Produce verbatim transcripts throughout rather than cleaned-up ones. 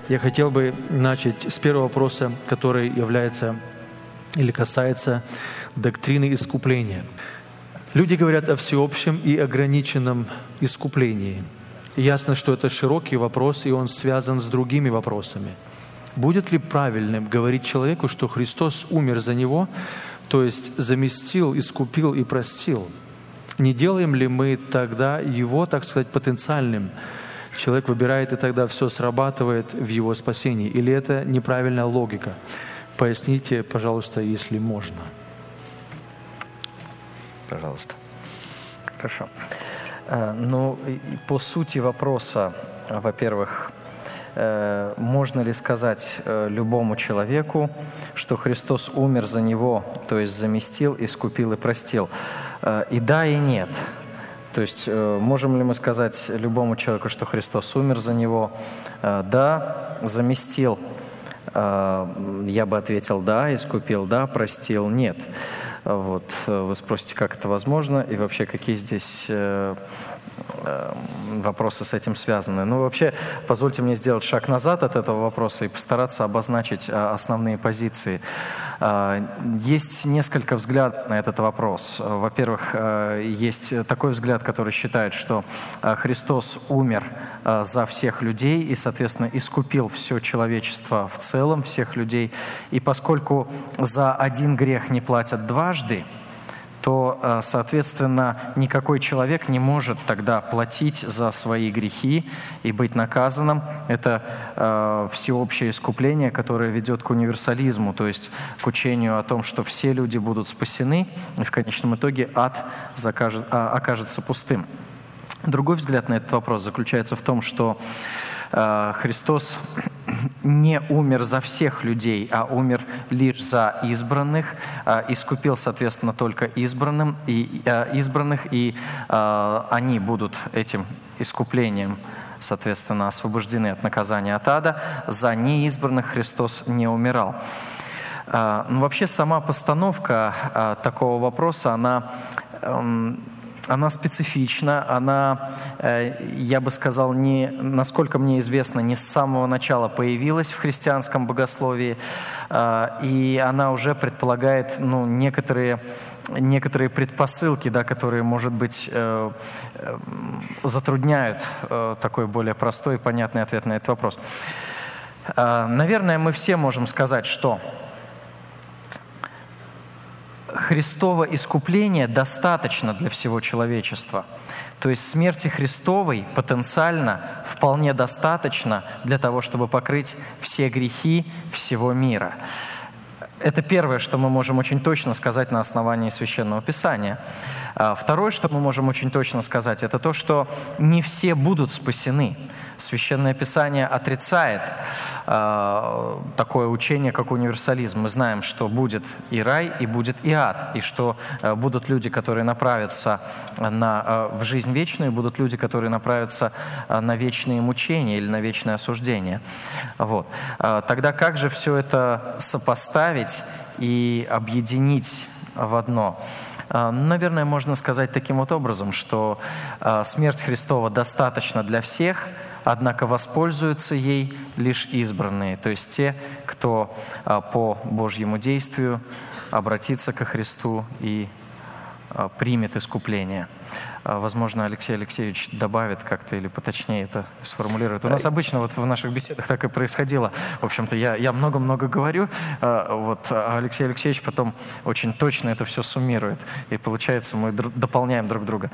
Я хотел бы начать с первого вопроса, который является или касается доктрины искупления. Люди говорят о всеобщем и ограниченном искуплении. Ясно, что это широкий вопрос, и он связан с другими вопросами. Будет ли правильным говорить человеку, что Христос умер за него, то есть заместил, искупил и простил? Не делаем ли мы тогда его, так сказать, потенциальным? Человек выбирает, и тогда все срабатывает в его спасении. Или это неправильная логика? Поясните, пожалуйста, если можно. Пожалуйста. Хорошо. Ну, по сути вопроса, во-первых, можно ли сказать любому человеку, что Христос умер за него, то есть заместил, искупил и простил? И да, и нет. То есть можем ли мы сказать любому человеку, что Христос умер за него? Да, заместил. Я бы ответил да, искупил да, простил нет. Вот. Вы спросите, как это возможно и вообще какие здесь вопросы с этим связаны. Ну, вообще, позвольте мне сделать шаг назад от этого вопроса и постараться обозначить основные позиции. Есть несколько взглядов на этот вопрос. Во-первых, есть такой взгляд, который считает, что Христос умер за всех людей и, соответственно, искупил все человечество в целом, всех людей. И поскольку за один грех не платят дважды, то, соответственно, никакой человек не может тогда платить за свои грехи и быть наказанным. Это э, всеобщее искупление, которое ведет к универсализму, то есть к учению о том, что все люди будут спасены, и в конечном итоге ад закажет, а, окажется пустым. Другой взгляд на этот вопрос заключается в том, что э, Христос не умер за всех людей, а умер лишь за избранных, искупил, соответственно, только избранным, и, избранных, и они будут этим искуплением, соответственно, освобождены от наказания от ада. За неизбранных Христос не умирал. Но вообще сама постановка такого вопроса, она... Она специфична, она, я бы сказал, не, насколько мне известно, не с самого начала появилась в христианском богословии, и она уже предполагает ну, некоторые, некоторые предпосылки, да, которые, может быть, затрудняют такой более простой и понятный ответ на этот вопрос. Наверное, мы все можем сказать, что Христово искупление достаточно для всего человечества. То есть смерти Христовой потенциально вполне достаточно для того, чтобы покрыть все грехи всего мира. Это первое, что мы можем очень точно сказать на основании Священного Писания. Второе, что мы можем очень точно сказать, это то, что не все будут спасены. Священное Писание отрицает э, такое учение, как универсализм. Мы знаем, что будет и рай, и будет и ад, и что э, будут люди, которые направятся на, э, в жизнь вечную, и будут люди, которые направятся э, на вечные мучения или на вечное осуждение. Вот. Э, тогда как же все это сопоставить и объединить в одно? Наверное, можно сказать таким вот образом, что смерть Христова достаточна для всех, однако воспользуются ей лишь избранные, то есть те, кто по Божьему действию обратится ко Христу и примет искупление. Возможно, Алексей Алексеевич добавит как-то или поточнее это сформулирует. У нас обычно вот в наших беседах так и происходило. В общем-то, я, я много-много говорю, вот, а Алексей Алексеевич потом очень точно это все суммирует. И получается, мы дру- дополняем друг друга.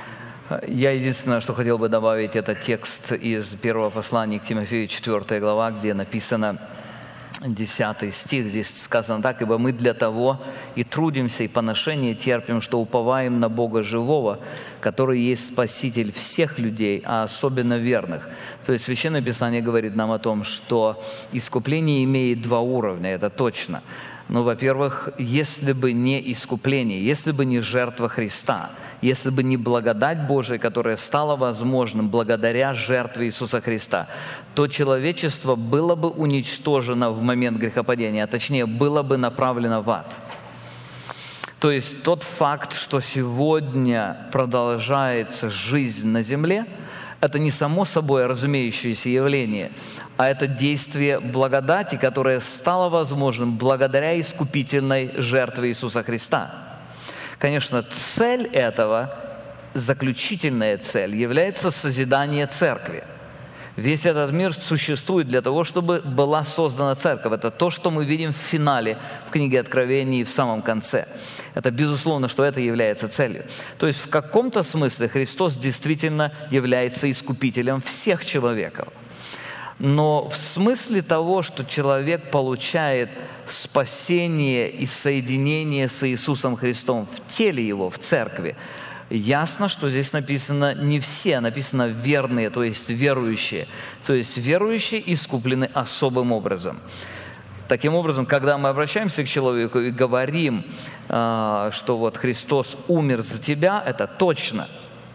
Я единственное, что хотел бы добавить, это текст из первого послания к Тимофею, четвёртая глава, где написано, десятый стих, здесь сказано так: «Ибо мы для того и трудимся, и поношение терпим, что уповаем на Бога живого, который есть Спаситель всех людей, а особенно верных». То есть Священное Писание говорит нам о том, что искупление имеет два уровня, это точно. Ну, во-первых, если бы не искупление, если бы не жертва Христа, если бы не благодать Божия, которая стала возможным благодаря жертве Иисуса Христа, то человечество было бы уничтожено в момент грехопадения, а точнее, было бы направлено в ад. То есть тот факт, что сегодня продолжается жизнь на земле, Это не само собой разумеющееся явление, а это действие благодати, которое стало возможным благодаря искупительной жертве Иисуса Христа. Конечно, цель этого, заключительная цель, является созидание церкви. Весь этот мир существует для того, чтобы была создана церковь. Это то, что мы видим в финале, в книге Откровений, в самом конце. Это безусловно, что это является целью. То есть в каком-то смысле Христос действительно является искупителем всех человеков. Но в смысле того, что человек получает спасение и соединение с Иисусом Христом в теле Его, в церкви, ясно, что здесь написано не все, написано верные, то есть верующие. То есть верующие искуплены особым образом. Таким образом, когда мы обращаемся к человеку и говорим, что вот Христос умер за тебя, это точно.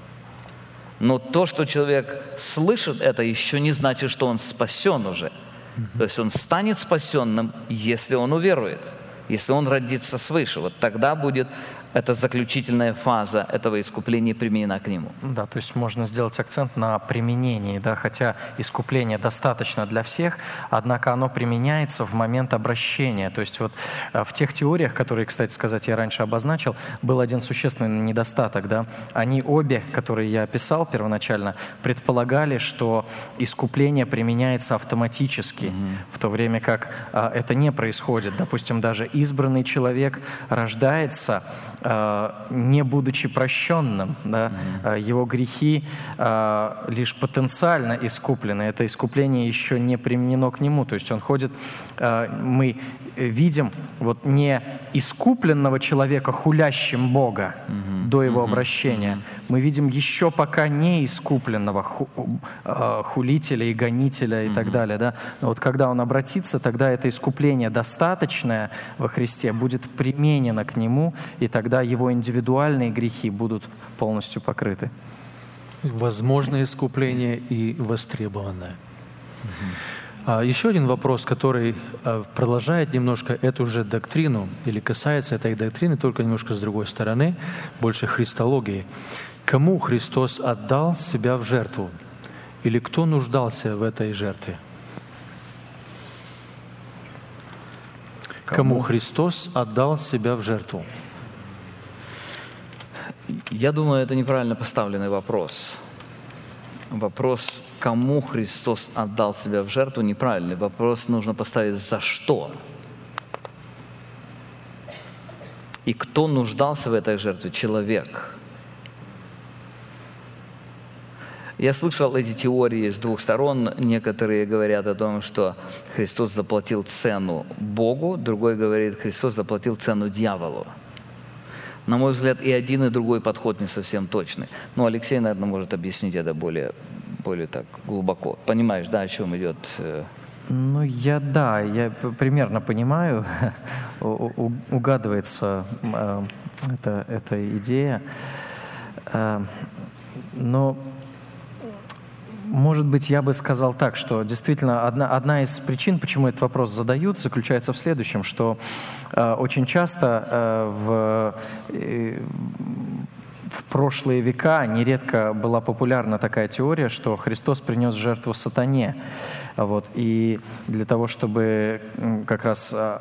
Но то, что человек слышит, это еще не значит, что он спасен уже. То есть он станет спасенным, если он уверует, если он родится свыше. Вот тогда будет эта заключительная фаза этого искупления применена к нему. Да, то есть можно сделать акцент на применении, да, хотя искупление достаточно для всех, однако оно применяется в момент обращения. То есть вот в тех теориях, которые, кстати сказать, я раньше обозначил, был один существенный недостаток, да. Они обе, которые я описал первоначально, предполагали, что искупление применяется автоматически, mm-hmm. в то время как а, это не происходит. Допустим, даже избранный человек рождается, не будучи прощенным, да, mm-hmm. его грехи а, лишь потенциально искуплены. Это искупление еще не применено к нему. То есть он ходит, а, мы видим вот не искупленного человека, хулящим Бога mm-hmm. до его mm-hmm. обращения. Mm-hmm. Мы видим еще пока не искупленного ху, а, хулителя и гонителя и mm-hmm. так далее. Да? Но вот когда он обратится, тогда это искупление достаточное во Христе будет применено к нему, и тогда его индивидуальные грехи будут полностью покрыты. Возможное искупление и востребованное. Угу. Еще один вопрос, который продолжает немножко эту же доктрину, или касается этой доктрины, только немножко с другой стороны, больше христологии. Кому Христос отдал себя в жертву? Или кто нуждался в этой жертве? Кому Христос отдал себя в жертву? Я думаю, это неправильно поставленный вопрос. Вопрос, кому Христос отдал себя в жертву, неправильный. Вопрос нужно поставить «за что?». И кто нуждался в этой жертве? Человек. Я слышал эти теории с двух сторон. Некоторые говорят о том, что Христос заплатил цену Богу, другой говорит, Христос заплатил цену дьяволу. На мой взгляд, и один, и другой подход не совсем точный. Но Алексей, наверное, может объяснить это более, более так глубоко. Понимаешь, да, о чем идет? Ну, я, да, я примерно понимаю, угадывается эта, эта идея. Но, может быть, я бы сказал так, что действительно одна, одна из причин, почему этот вопрос задают, заключается в следующем, что э, очень часто э, в, э, в прошлые века нередко была популярна такая теория, что Христос принес жертву сатане. Вот, и для того, чтобы как раз э,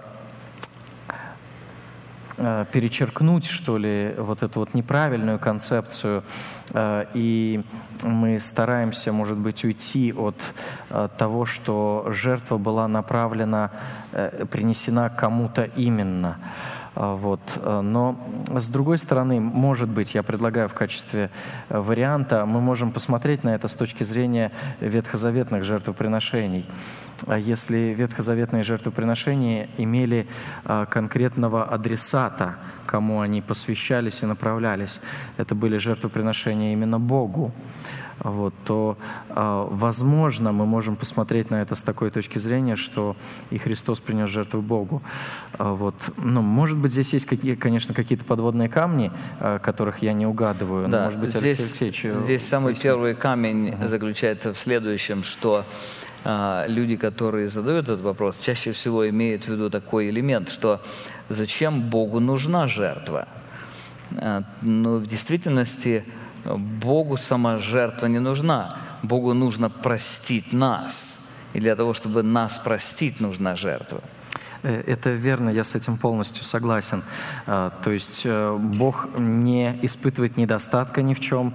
перечеркнуть, что ли, вот эту вот неправильную концепцию, и мы стараемся, может быть, уйти от того, что жертва была направлена, принесена кому-то именно. Вот. Но, с другой стороны, может быть, я предлагаю в качестве варианта, мы можем посмотреть на это с точки зрения ветхозаветных жертвоприношений. Если ветхозаветные жертвоприношения имели конкретного адресата, кому они посвящались и направлялись, это были жертвоприношения именно Богу, вот, то, возможно, мы можем посмотреть на это с такой точки зрения, что и Христос принес жертву Богу. Вот. Ну, может быть, здесь есть, какие, конечно, какие-то подводные камни, которых я не угадываю. Да, но, может быть, здесь, Алексей, здесь самый первый камень uh-huh. заключается в следующем, что а, люди, которые задают этот вопрос, чаще всего имеют в виду такой элемент, что зачем Богу нужна жертва? А, но в действительности Богу сама жертва не нужна. Богу нужно простить нас. И для того, чтобы нас простить, нужна жертва. Это верно, я с этим полностью согласен. То есть Бог не испытывает недостатка ни в чем.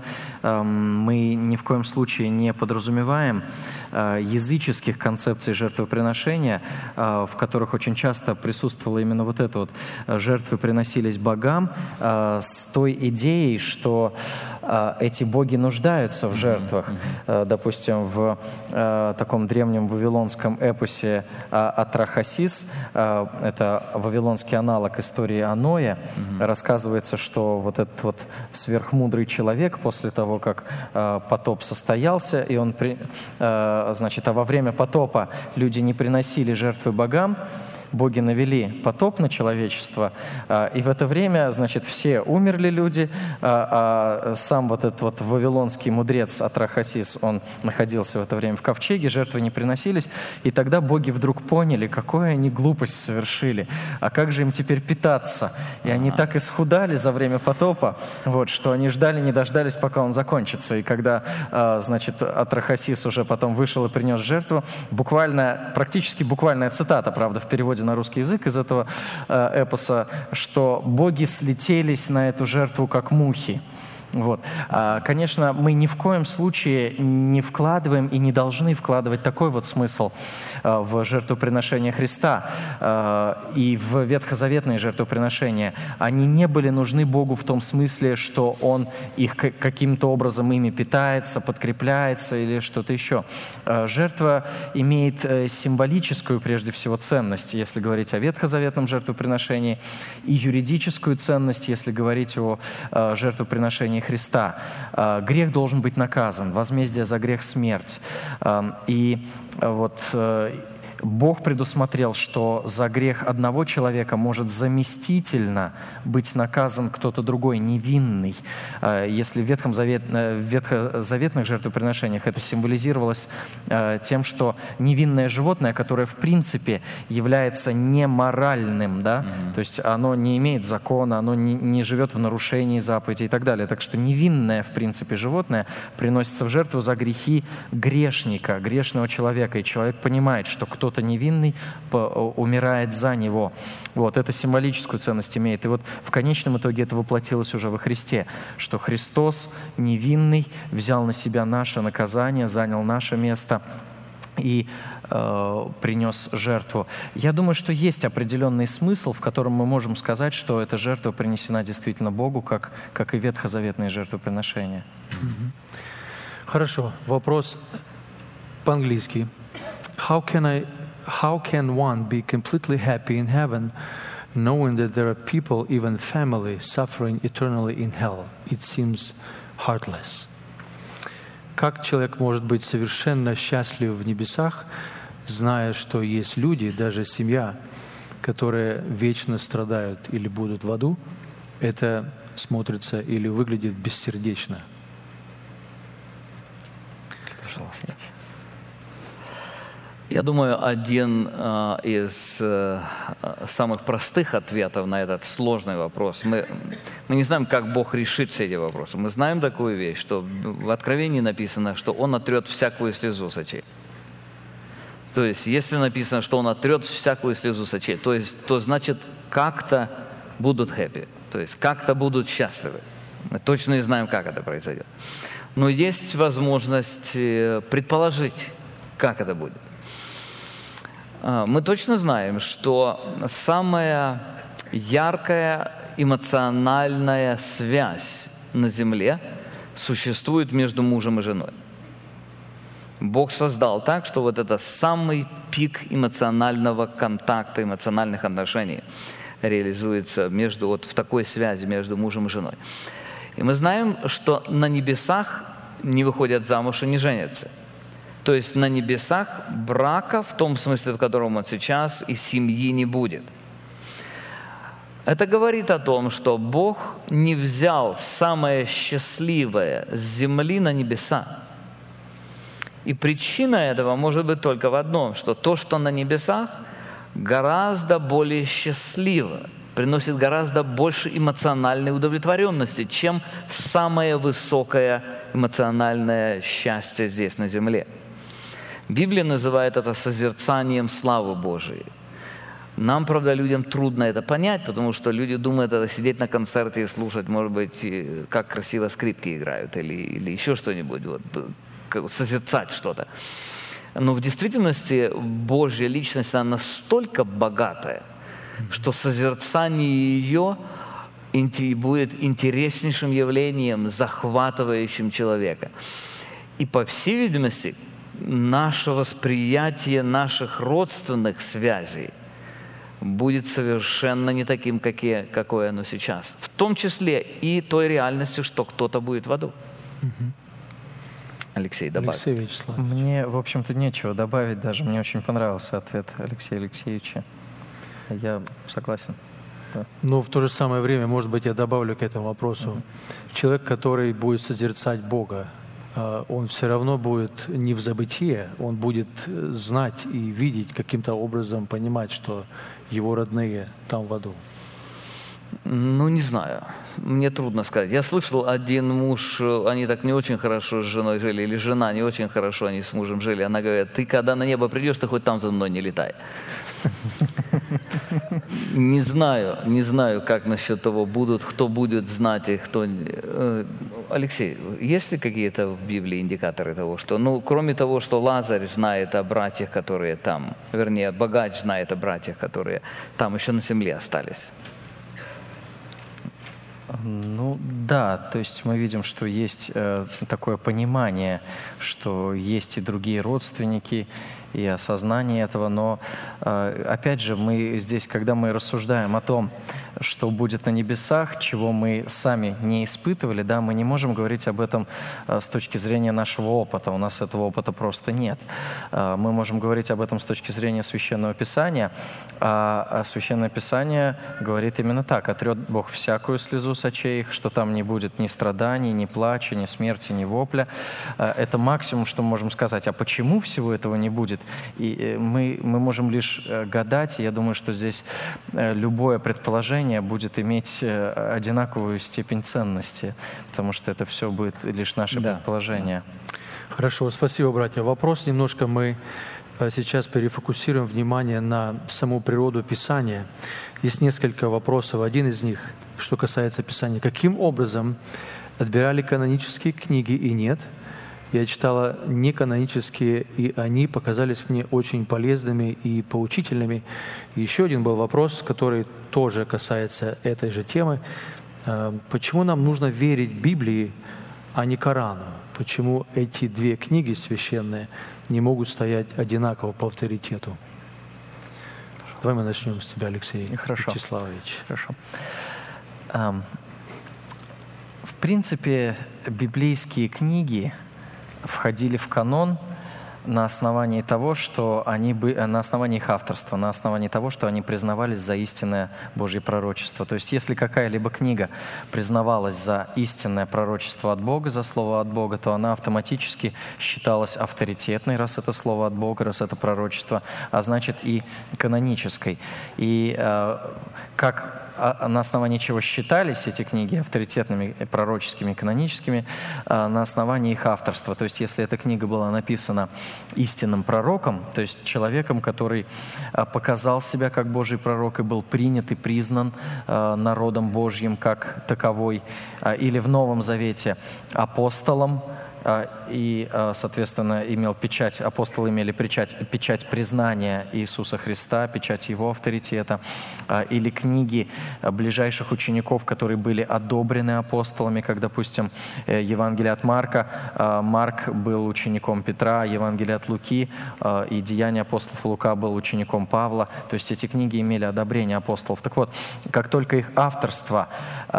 Мы ни в коем случае не подразумеваем языческих концепций жертвоприношения, в которых очень часто присутствовало именно вот это вот. Жертвы приносились богам с той идеей, что эти боги нуждаются в жертвах. Допустим, в таком древнем вавилонском эпосе Атрахасис, это вавилонский аналог истории о Ное, mm-hmm. рассказывается, что вот этот вот сверхмудрый человек после того, как э, потоп состоялся, и он, при, э, значит, а во время потопа люди не приносили жертвы богам, боги навели потоп на человечество, и в это время, значит, все умерли люди, а сам вот этот вот вавилонский мудрец Атрахасис, он находился в это время в ковчеге, жертвы не приносились, и тогда боги вдруг поняли, какую они глупость совершили, а как же им теперь питаться? И они так исхудали за время потопа, вот, что они ждали, не дождались, пока он закончится. И когда, значит, Атрахасис уже потом вышел и принес жертву, буквально, практически буквальная цитата, правда, в переводе на русский язык из этого э, эпоса, что боги слетелись на эту жертву как мухи. Вот. А, конечно, мы ни в коем случае не вкладываем и не должны вкладывать такой вот смысл а, в жертвоприношение Христа а, и в ветхозаветные жертвоприношения. Они не были нужны Богу в том смысле, что Он их каким-то образом ими питается, подкрепляется или что-то еще. А, жертва имеет символическую, прежде всего, ценность, если говорить о ветхозаветном жертвоприношении, и юридическую ценность, если говорить о а, жертвоприношении Христа. Грех должен быть наказан, возмездие за грех — смерть. И вот Бог предусмотрел, что за грех одного человека может заместительно быть наказан кто-то другой, невинный. Если в, Ветхом Завет, в ветхозаветных жертвоприношениях это символизировалось тем, что невинное животное, которое в принципе является неморальным, да? Mm-hmm. То есть оно не имеет закона, оно не, не живет в нарушении заповедей и так далее. Так что невинное в принципе животное приносится в жертву за грехи грешника, грешного человека. И человек понимает, что кто кто-то невинный умирает за него. Вот, это символическую ценность имеет. И вот в конечном итоге это воплотилось уже во Христе, что Христос невинный взял на себя наше наказание, занял наше место и э, принес жертву. Я думаю, что есть определенный смысл, в котором мы можем сказать, что эта жертва принесена действительно Богу, как, как и ветхозаветные жертвоприношения. Хорошо. Вопрос по-английски. How can I, how can one be completely happy in heaven, knowing that there are people, even family, suffering eternally in hell? It seems heartless. Как человек может быть совершенно счастлив в небесах, зная, что есть люди, даже семья, которые вечно страдают или будут в аду? Это смотрится или выглядит бессердечно. Пожалуйста. Я думаю, один э, из э, самых простых ответов на этот сложный вопрос. Мы, мы не знаем, как Бог решит все эти вопросы. Мы знаем такую вещь, что в Откровении написано, что Он отрет всякую слезу с очей. То есть, если написано, что Он отрет всякую слезу с очей, то есть, то значит, как-то будут хэппи, то есть, как-то будут счастливы. Мы точно не знаем, как это произойдет. Но есть возможность предположить, как это будет. Мы точно знаем, что самая яркая эмоциональная связь на земле существует между мужем и женой. Бог создал так, что вот это самый пик эмоционального контакта, эмоциональных отношений реализуется между, вот в такой связи между мужем и женой. И мы знаем, что на небесах не выходят замуж и не женятся. То есть на небесах брака, в том смысле, в котором он сейчас, и семьи не будет. Это говорит о том, что Бог не взял самое счастливое с земли на небеса. И причина этого может быть только в одном, что то, что на небесах, гораздо более счастливо, приносит гораздо больше эмоциональной удовлетворенности, чем самое высокое эмоциональное счастье здесь на земле. Библия называет это созерцанием славы Божией. Нам, правда, людям трудно это понять, потому что люди думают, это сидеть на концерте и слушать, может быть, как красиво скрипки играют или, или еще что-нибудь, вот, созерцать что-то. Но в действительности Божья личность, она настолько богатая, что созерцание ее будет интереснейшим явлением, захватывающим человека. И, по всей видимости, наше восприятие наших родственных связей будет совершенно не таким, какие, какое оно сейчас. В том числе и той реальностью, что кто-то будет в аду. Угу. Алексей, добавь. Алексей Вячеславович. Мне, в общем-то, нечего добавить даже. Мне очень понравился ответ Алексея Алексеевича. Я согласен. Да. Но в то же самое время, может быть, я добавлю к этому вопросу. Угу. Человек, который будет созерцать Бога, он все равно будет не в забытие, он будет знать и видеть, каким-то образом понимать, что его родные там в аду. Ну, не знаю. Мне трудно сказать. Я слышал, один муж, они так не очень хорошо с женой жили, или жена не очень хорошо, они с мужем жили. Она говорит, ты когда на небо придешь, ты хоть там за мной не летай. Не знаю, не знаю, как насчет того, будут, кто будет знать и кто... Алексей, есть ли какие-то в Библии индикаторы того, что... Ну, кроме того, что Лазарь знает о братьях, которые там, вернее, богач знает о братьях, которые там еще на земле остались. Ну да, то есть мы видим, что есть э, такое понимание, что есть и другие родственники, и осознание этого, но э, опять же мы здесь, когда мы рассуждаем о том, что будет на небесах, чего мы сами не испытывали, да, мы не можем говорить об этом э, с точки зрения нашего опыта, у нас этого опыта просто нет. Э, мы можем говорить об этом с точки зрения Священного Писания, а, а Священное Писание говорит именно так: «Отрет Бог всякую слезу с очей их», что там не будет ни страданий, ни плача, ни смерти, ни вопля. Э, это максимум, что мы можем сказать. А почему всего этого не будет? И мы, мы можем лишь гадать, и я думаю, что здесь любое предположение будет иметь одинаковую степень ценности, потому что это все будет лишь наше да. предположение. Хорошо, спасибо, братья. Вопрос немножко мы сейчас перефокусируем внимание на саму природу Писания. Есть несколько вопросов. Один из них, что касается Писания. Каким образом отбирали канонические книги и нет? Я читала неканонические, и они показались мне очень полезными и поучительными. И еще один был вопрос, который тоже касается этой же темы. Почему нам нужно верить Библии, а не Корану? Почему эти две книги священные не могут стоять одинаково по авторитету? Давай мы начнем с тебя, Алексей Хорошо. Вячеславович. Хорошо. Um, в принципе, библейские книги входили в канон на основании того, что они бы, на основании их авторства, на основании того, что они признавались за истинное Божье пророчество. То есть, если какая-либо книга признавалась за истинное пророчество от Бога, за слово от Бога, то она автоматически считалась авторитетной, раз это слово от Бога, раз это пророчество, а значит и канонической. И э, как на основании чего считались эти книги авторитетными, пророческими, каноническими, на основании их авторства. То есть, если эта книга была написана истинным пророком, то есть человеком, который показал себя как Божий пророк и был принят и признан народом Божьим как таковой, или в Новом Завете апостолом, и, соответственно, имел печать, апостолы имели печать, печать признания Иисуса Христа, печать Его авторитета, или книги ближайших учеников, которые были одобрены апостолами, как, допустим, Евангелие от Марка. Марк был учеником Петра, Евангелие от Луки и Деяния апостолов Лука был учеником Павла. То есть эти книги имели одобрение апостолов. Так вот, как только их авторство,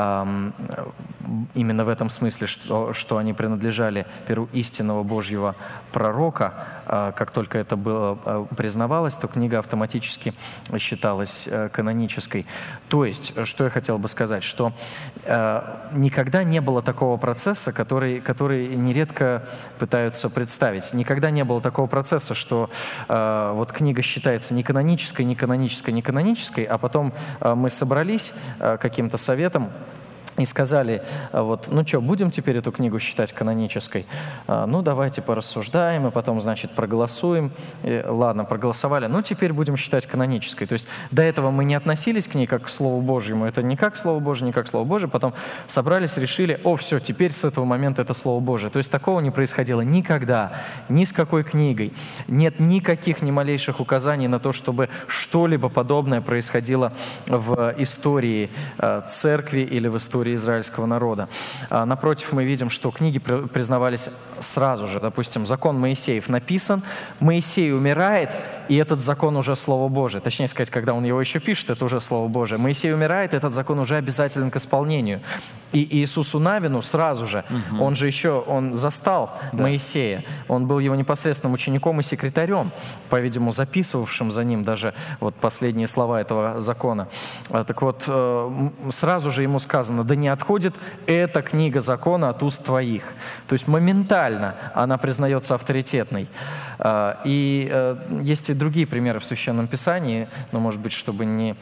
именно в этом смысле, что, что они принадлежали перу истинного Божьего пророка, как только это было признавалось, то книга автоматически считалась канонической. То есть, что я хотел бы сказать, что никогда не было такого процесса, который, который нередко пытаются представить. Никогда не было такого процесса, что вот книга считается не канонической, не канонической, не канонической, а потом мы собрались каким-то советом и сказали, вот, ну что, будем теперь эту книгу считать канонической? Ну, давайте порассуждаем, и потом, значит, проголосуем. И, ладно, проголосовали, ну, теперь будем считать канонической. То есть до этого мы не относились к ней как к Слову Божьему, это не как Слово Божье, не как Слово Божье, потом собрались, решили, о, все, теперь с этого момента это Слово Божье. То есть такого не происходило никогда, ни с какой книгой. Нет никаких, ни малейших указаний на то, чтобы что-либо подобное происходило в истории церкви или в истории израильского народа. Напротив, мы видим, что книги признавались сразу же. Допустим, закон Моисеев написан, Моисей умирает, и этот закон уже Слово Божие. Точнее сказать, когда он его еще пишет, это уже Слово Божие. Моисей умирает, этот закон уже обязателен к исполнению. И Иисусу Навину сразу же, угу. он же еще, он застал да. Моисея, он был его непосредственным учеником и секретарем, по-видимому, записывавшим за ним даже вот последние слова этого закона. Так вот, сразу же ему сказано, да не отходит эта книга закона от уст твоих. То есть моментально она признается авторитетной. И есть и другие примеры в Священном Писании, но, может быть, чтобы не,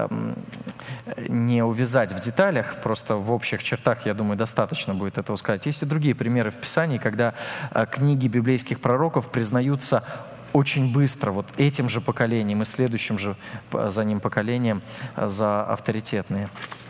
не увязать в деталях, просто в общих чертах, я думаю, достаточно будет этого сказать. Есть и другие примеры в Писании, когда книги библейских пророков признаются очень быстро, вот этим же поколением и следующим же за ним поколением за авторитетные.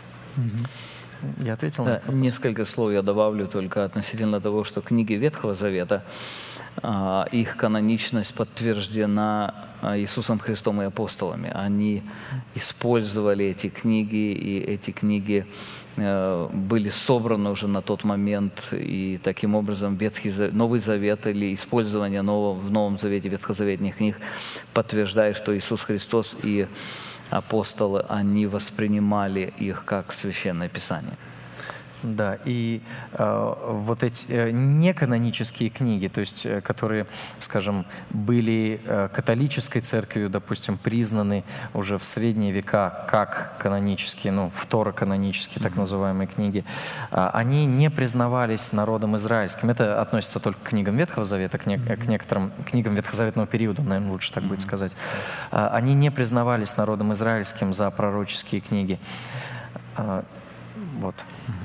Я ответил? Да, несколько слов я добавлю только относительно того, что книги Ветхого Завета, их каноничность подтверждена Иисусом Христом и апостолами. Они использовали эти книги, и эти книги были собраны уже на тот момент, и таким образом Ветхий Завет, Новый Завет или использование нового, в Новом Завете ветхозаветных книг подтверждает, что Иисус Христос и апостолы, они воспринимали их как Священное Писание. Да, и э, вот эти э, неканонические книги, то есть, э, которые, скажем, были э, католической церковью, допустим, признаны уже в средние века как канонические, ну, второканонические, так называемые книги, э, они не признавались народом израильским. Это относится только к книгам Ветхого Завета, к, не, к некоторым книгам ветхозаветного периода, наверное, лучше так будет сказать. Э, они не признавались народом израильским за пророческие книги. Э, вот.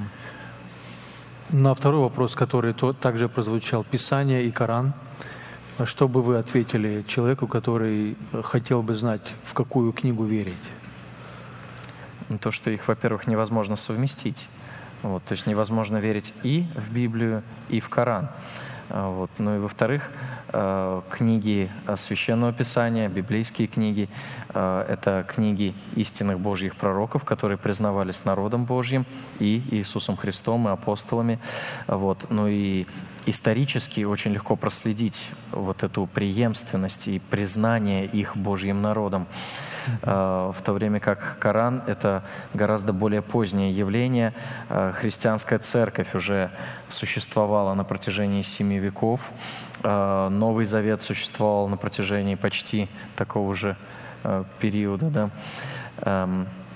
На второй вопрос, который также прозвучал, Писание и Коран. Что бы вы ответили человеку, который хотел бы знать, в какую книгу верить? То, что их, во-первых, невозможно совместить. Вот, то есть невозможно верить и в Библию, и в Коран. Вот. Ну и во-вторых, книги Священного Писания, библейские книги, это книги истинных Божьих пророков, которые признавались народом Божьим и Иисусом Христом, и апостолами. Вот. Ну и исторически очень легко проследить вот эту преемственность и признание их Божьим народом. В то время как Коран — это гораздо более позднее явление. Христианская церковь уже существовала на протяжении семи веков. Новый Завет существовал на протяжении почти такого же периода. Да?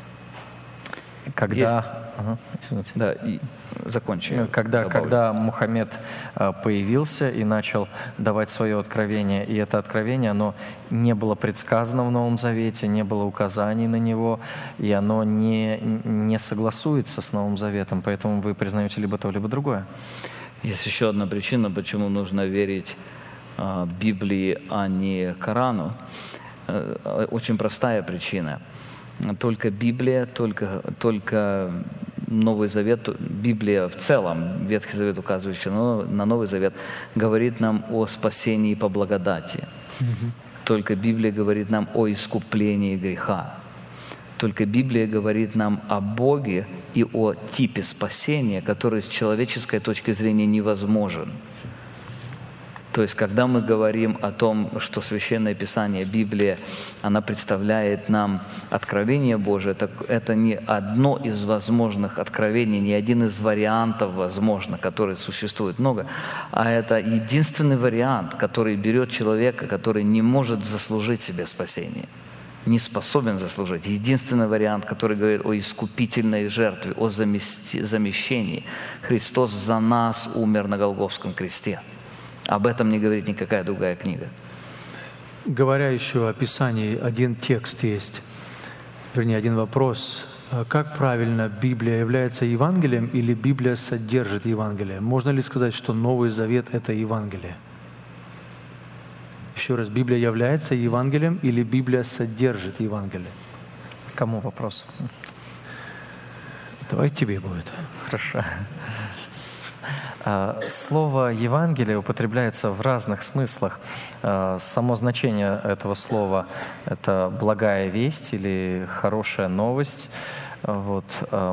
Когда... Ага, извините. Да, и закончи. Когда, когда Мухаммед появился и начал давать свое откровение, и это откровение, оно не было предсказано в Новом Завете, не было указаний на него, и оно не, не согласуется с Новым Заветом, поэтому вы признаете либо то, либо другое. Есть еще одна причина, почему нужно верить э, Библии, а не Корану. Э, очень простая причина. Только Библия, только, только Новый Завет, Библия в целом, Ветхий Завет, указывающий на Новый Завет, говорит нам о спасении по благодати. Mm-hmm. Только Библия говорит нам о искуплении греха. Только Библия говорит нам о Боге и о типе спасения, который с человеческой точки зрения невозможен. То есть, когда мы говорим о том, что Священное Писание, Библия, она представляет нам откровение Божие, так это не одно из возможных откровений, не один из вариантов возможных, которые существует много, а это единственный вариант, который берет человека, который не может заслужить себе спасение, не способен заслужить. Единственный вариант, который говорит о искупительной жертве, о замещении. Христос за нас умер на Голгофском кресте. Об этом не говорит никакая другая книга. Говоря еще о Писании, один текст есть, вернее, один вопрос. А как правильно, Библия является Евангелием или Библия содержит Евангелие? Можно ли сказать, что Новый Завет – это Евангелие? Еще раз, Библия является Евангелием или Библия содержит Евангелие? Кому вопрос? Давай тебе будет. Хорошо. Слово «Евангелие» употребляется в разных смыслах. Само значение этого слова – это благая весть или хорошая новость. Вот.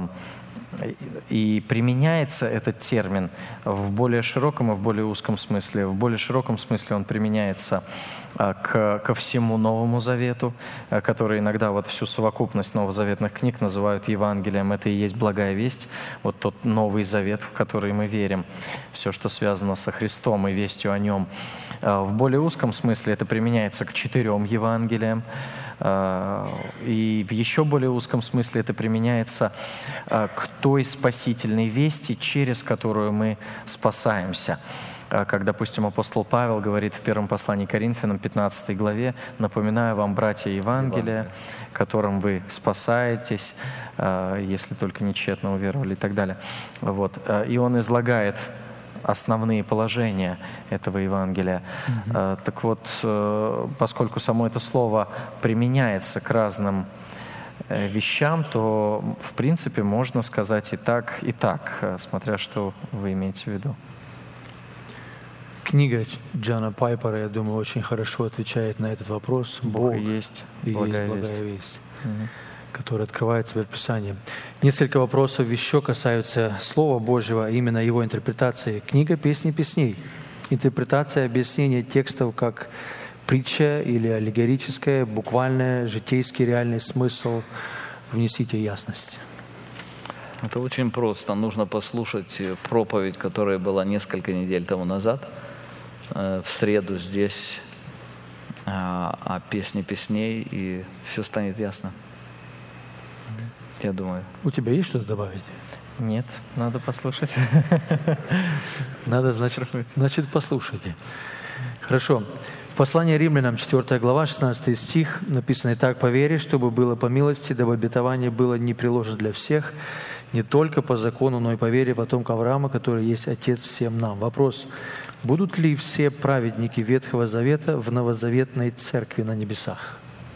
И применяется этот термин в более широком и в более узком смысле. В более широком смысле он применяется к, ко всему Новому Завету, который иногда вот всю совокупность новозаветных книг называют Евангелием. Это и есть благая весть, вот тот Новый Завет, в который мы верим, все, что связано со Христом и вестью о Нем. В более узком смысле это применяется к четырем Евангелиям. И в еще более узком смысле это применяется к той спасительной вести, через которую мы спасаемся. Как, допустим, апостол Павел говорит в первом послании к Коринфянам, пятнадцатой главе: «Напоминаю вам, братья, Евангелие, которым вы спасаетесь, если только не тщетно уверовали», и так далее. Вот. И он излагает основные положения этого Евангелия. Mm-hmm. Так вот, поскольку само это слово применяется к разным вещам, то, в принципе, можно сказать и так, и так, смотря что вы имеете в виду. Книга Джона Пайпера, я думаю, очень хорошо отвечает на этот вопрос. Бог, Бог есть и благая есть весть, благая весть mm-hmm. которая открывается в Писании. Несколько вопросов еще касаются Слова Божьего, а именно его интерпретации. Книга «Песни песней». Интерпретация объяснения текстов как притча или аллегорическая, буквальная, житейский реальный смысл. Внесите ясность. Это очень просто. Нужно послушать проповедь, которая была несколько недель тому назад, в среду здесь, о «Песне песней», и все станет ясно. Я думаю. У тебя есть что-то добавить? Нет, надо послушать. Надо, значит, значит, послушайте. Хорошо. В послании Римлянам, четвёртая глава, шестнадцатый стих, написано: «Итак, по вере, чтобы было по милости, дабы обетование было не приложено для всех, не только по закону, но и по вере потомка Авраама, который есть Отец всем нам». Вопрос: будут ли все праведники Ветхого Завета в новозаветной церкви на небесах?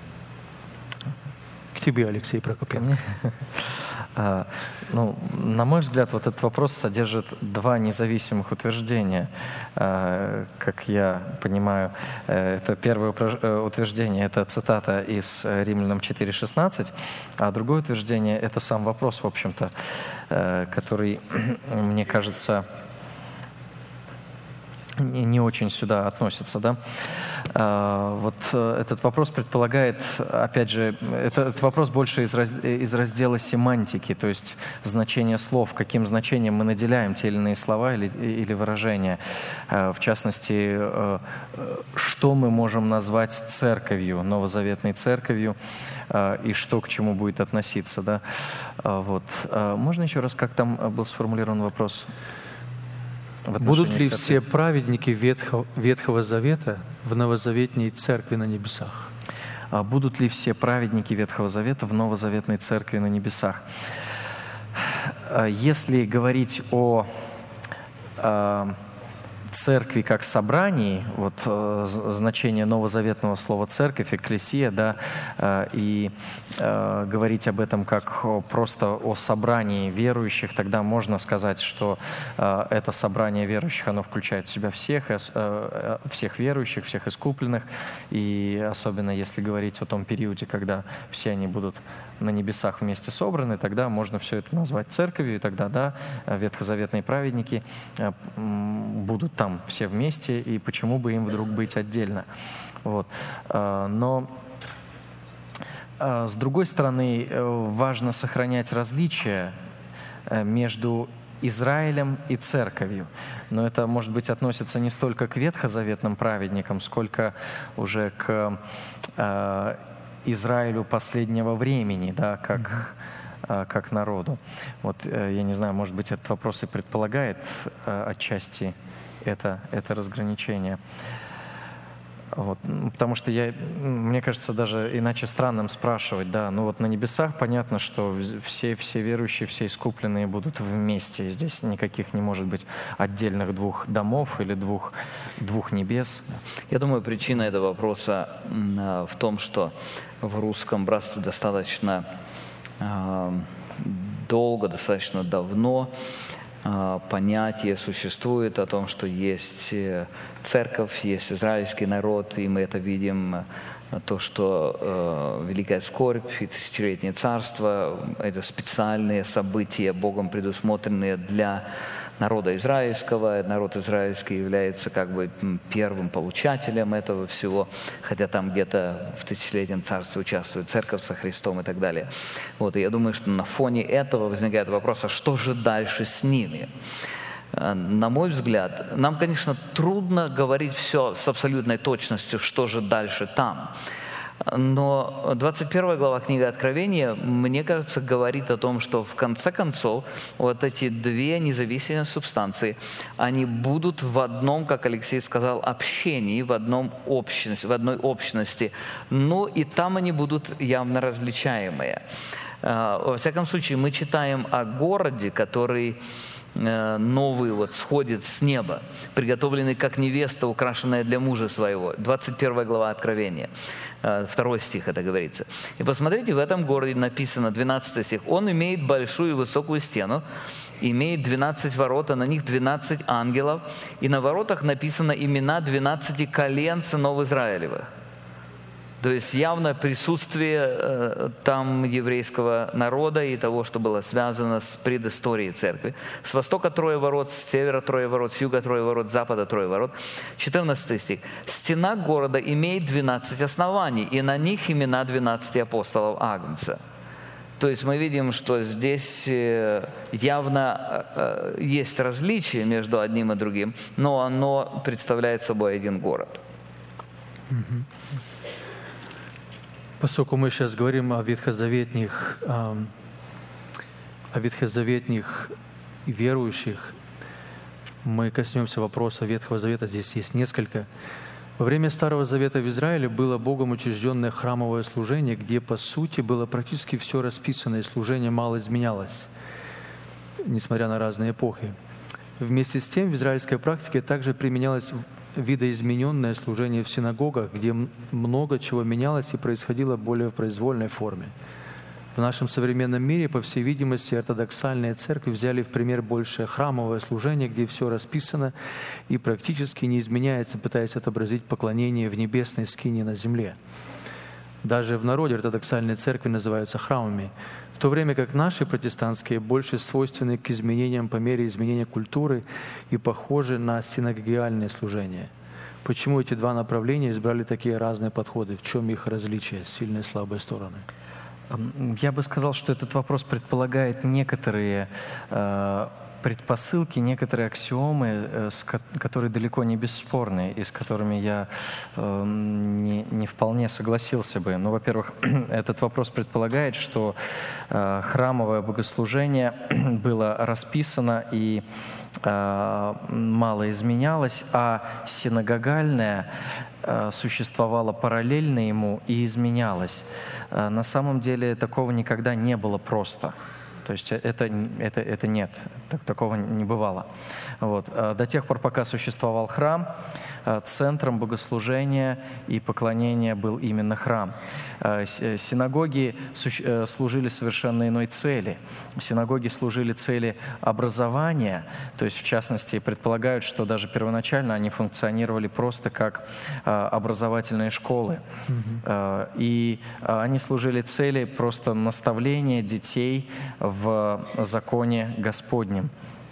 К тебе, Алексей Прокопенко. А, ну, на мой взгляд, вот этот вопрос содержит два независимых утверждения. А, как я понимаю, это первое утверждение, это цитата из Римлянам четыре шестнадцать, а другое утверждение — это сам вопрос, в общем-то, который, мне кажется, не, не очень сюда относится, да. А, вот этот вопрос предполагает, опять же, этот вопрос больше из, раз, из раздела семантики, то есть значение слов, каким значением мы наделяем те или иные слова или, или выражения. А, в частности, что мы можем назвать церковью, новозаветной церковью, а, и что к чему будет относиться, да. А, вот. А, можно еще раз, как там был сформулирован вопрос? Будут ли церкви? Все праведники Ветхого, Ветхого Завета в новозаветней церкви на небесах? А будут ли все праведники Ветхого Завета в новозаветной церкви на небесах? Если говорить о, о церкви как собрании, вот значение новозаветного слова «церковь», «экклесия», да, и э, говорить об этом как просто о собрании верующих, тогда можно сказать, что э, это собрание верующих, оно включает в себя всех, э, всех верующих, всех искупленных, и особенно если говорить о том периоде, когда все они будут на небесах вместе собраны, тогда можно все это назвать церковью, и тогда, да, ветхозаветные праведники э, будут там там все вместе, и почему бы им вдруг быть отдельно. Вот. Но с другой стороны, важно сохранять различия между Израилем и церковью. Но это, может быть, относится не столько к ветхозаветным праведникам, сколько уже к Израилю последнего времени, да, как как народу. Вот, я не знаю, может быть, этот вопрос и предполагает отчасти это, это разграничение. Вот, потому что я, мне кажется, даже иначе странным спрашивать, да, ну вот на небесах понятно, что все, все верующие, все искупленные будут вместе, здесь никаких не может быть отдельных двух домов или двух, двух небес. Я думаю, причина этого вопроса в том, что в русском братстве достаточно долго, достаточно давно понятие существует о том, что есть церковь, есть израильский народ, и мы это видим, то, что э, Великая Скорбь и Тысячелетнее Царство – это специальные события, Богом предусмотренные для народа израильского. Народ израильский является как бы первым получателем этого всего, хотя там где-то в Тысячелетнем Царстве участвует Церковь со Христом и так далее. Вот, и я думаю, что на фоне этого возникает вопрос, а что же дальше с ними? На мой взгляд, нам, конечно, трудно говорить все с абсолютной точностью, что же дальше там. Но двадцать первая глава книги Откровения, мне кажется, говорит о том, что в конце концов вот эти две независимые субстанции, они будут в одном, как Алексей сказал, общении, в, одном общности, в одной общности. Но и там они будут явно различаемые. Во всяком случае, мы читаем о городе, который новый вот сходит с неба, приготовленный как невеста, украшенная для мужа своего. двадцать первая глава Откровения, второй стих это говорится. И посмотрите, в этом городе написано, двенадцатый стих, он имеет большую и высокую стену, имеет двенадцать ворот, а на них двенадцать ангелов, и на воротах написано имена двенадцати колен сынов Израилевых. То есть явно присутствие э, там еврейского народа и того, что было связано с предысторией церкви. С востока трое ворот, с севера трое ворот, с юга трое ворот, с запада трое ворот. четырнадцатый стих. «Стена города имеет двенадцать оснований, и на них имена двенадцати апостолов Агнца». То есть мы видим, что здесь явно есть различие между одним и другим, но оно представляет собой один город. Поскольку мы сейчас говорим о ветхозаветных, о ветхозаветных верующих, мы коснемся вопроса Ветхого Завета, здесь есть несколько. Во время Старого Завета в Израиле было Богом учрежденное храмовое служение, где, по сути, было практически все расписано, и служение мало изменялось, несмотря на разные эпохи. Вместе с тем в израильской практике также применялось видоизмененное служение в синагогах, где много чего менялось и происходило более в произвольной форме. В нашем современном мире, по всей видимости, ортодоксальные церкви взяли в пример больше храмовое служение, где все расписано и практически не изменяется, пытаясь отобразить поклонение в небесной скинии на земле. Даже в народе ортодоксальные церкви называются храмами, в то время как наши протестантские больше свойственны к изменениям по мере изменения культуры и похожи на синагогиальное служение. Почему эти два направления избрали такие разные подходы? В чем их различия, сильные и слабые стороны? Я бы сказал, что этот вопрос предполагает некоторые э, предпосылки, некоторые аксиомы, э, с, которые далеко не бесспорны, и с которыми я э, не, не вполне согласился бы. Ну, во-первых, этот вопрос предполагает, что э, храмовое богослужение было расписано и э, мало изменялось, а синагогальное э, существовало параллельно ему и изменялось. На самом деле такого никогда не было просто. То есть это, это, это нет, так, такого не бывало. Вот. До тех пор, пока существовал храм, центром богослужения и поклонения был именно храм. Синагоги служили совершенно иной цели. Синагоги служили цели образования, то есть, в частности, предполагают, что даже первоначально они функционировали просто как образовательные школы. Mm-hmm. И они служили цели просто наставления детей в законе Господнем.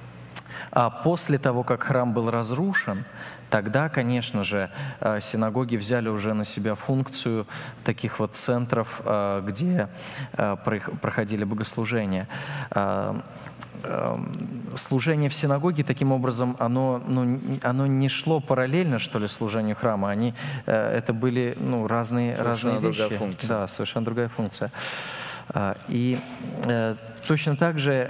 А после того, как храм был разрушен, тогда, конечно же, синагоги взяли уже на себя функцию таких вот центров, где проходили богослужения. Служение в синагоге, таким образом, оно, ну, оно не шло параллельно, что ли, служению храма. Они, это были ну, разные, разные вещи. Функция. Да, совершенно другая функция. И точно так же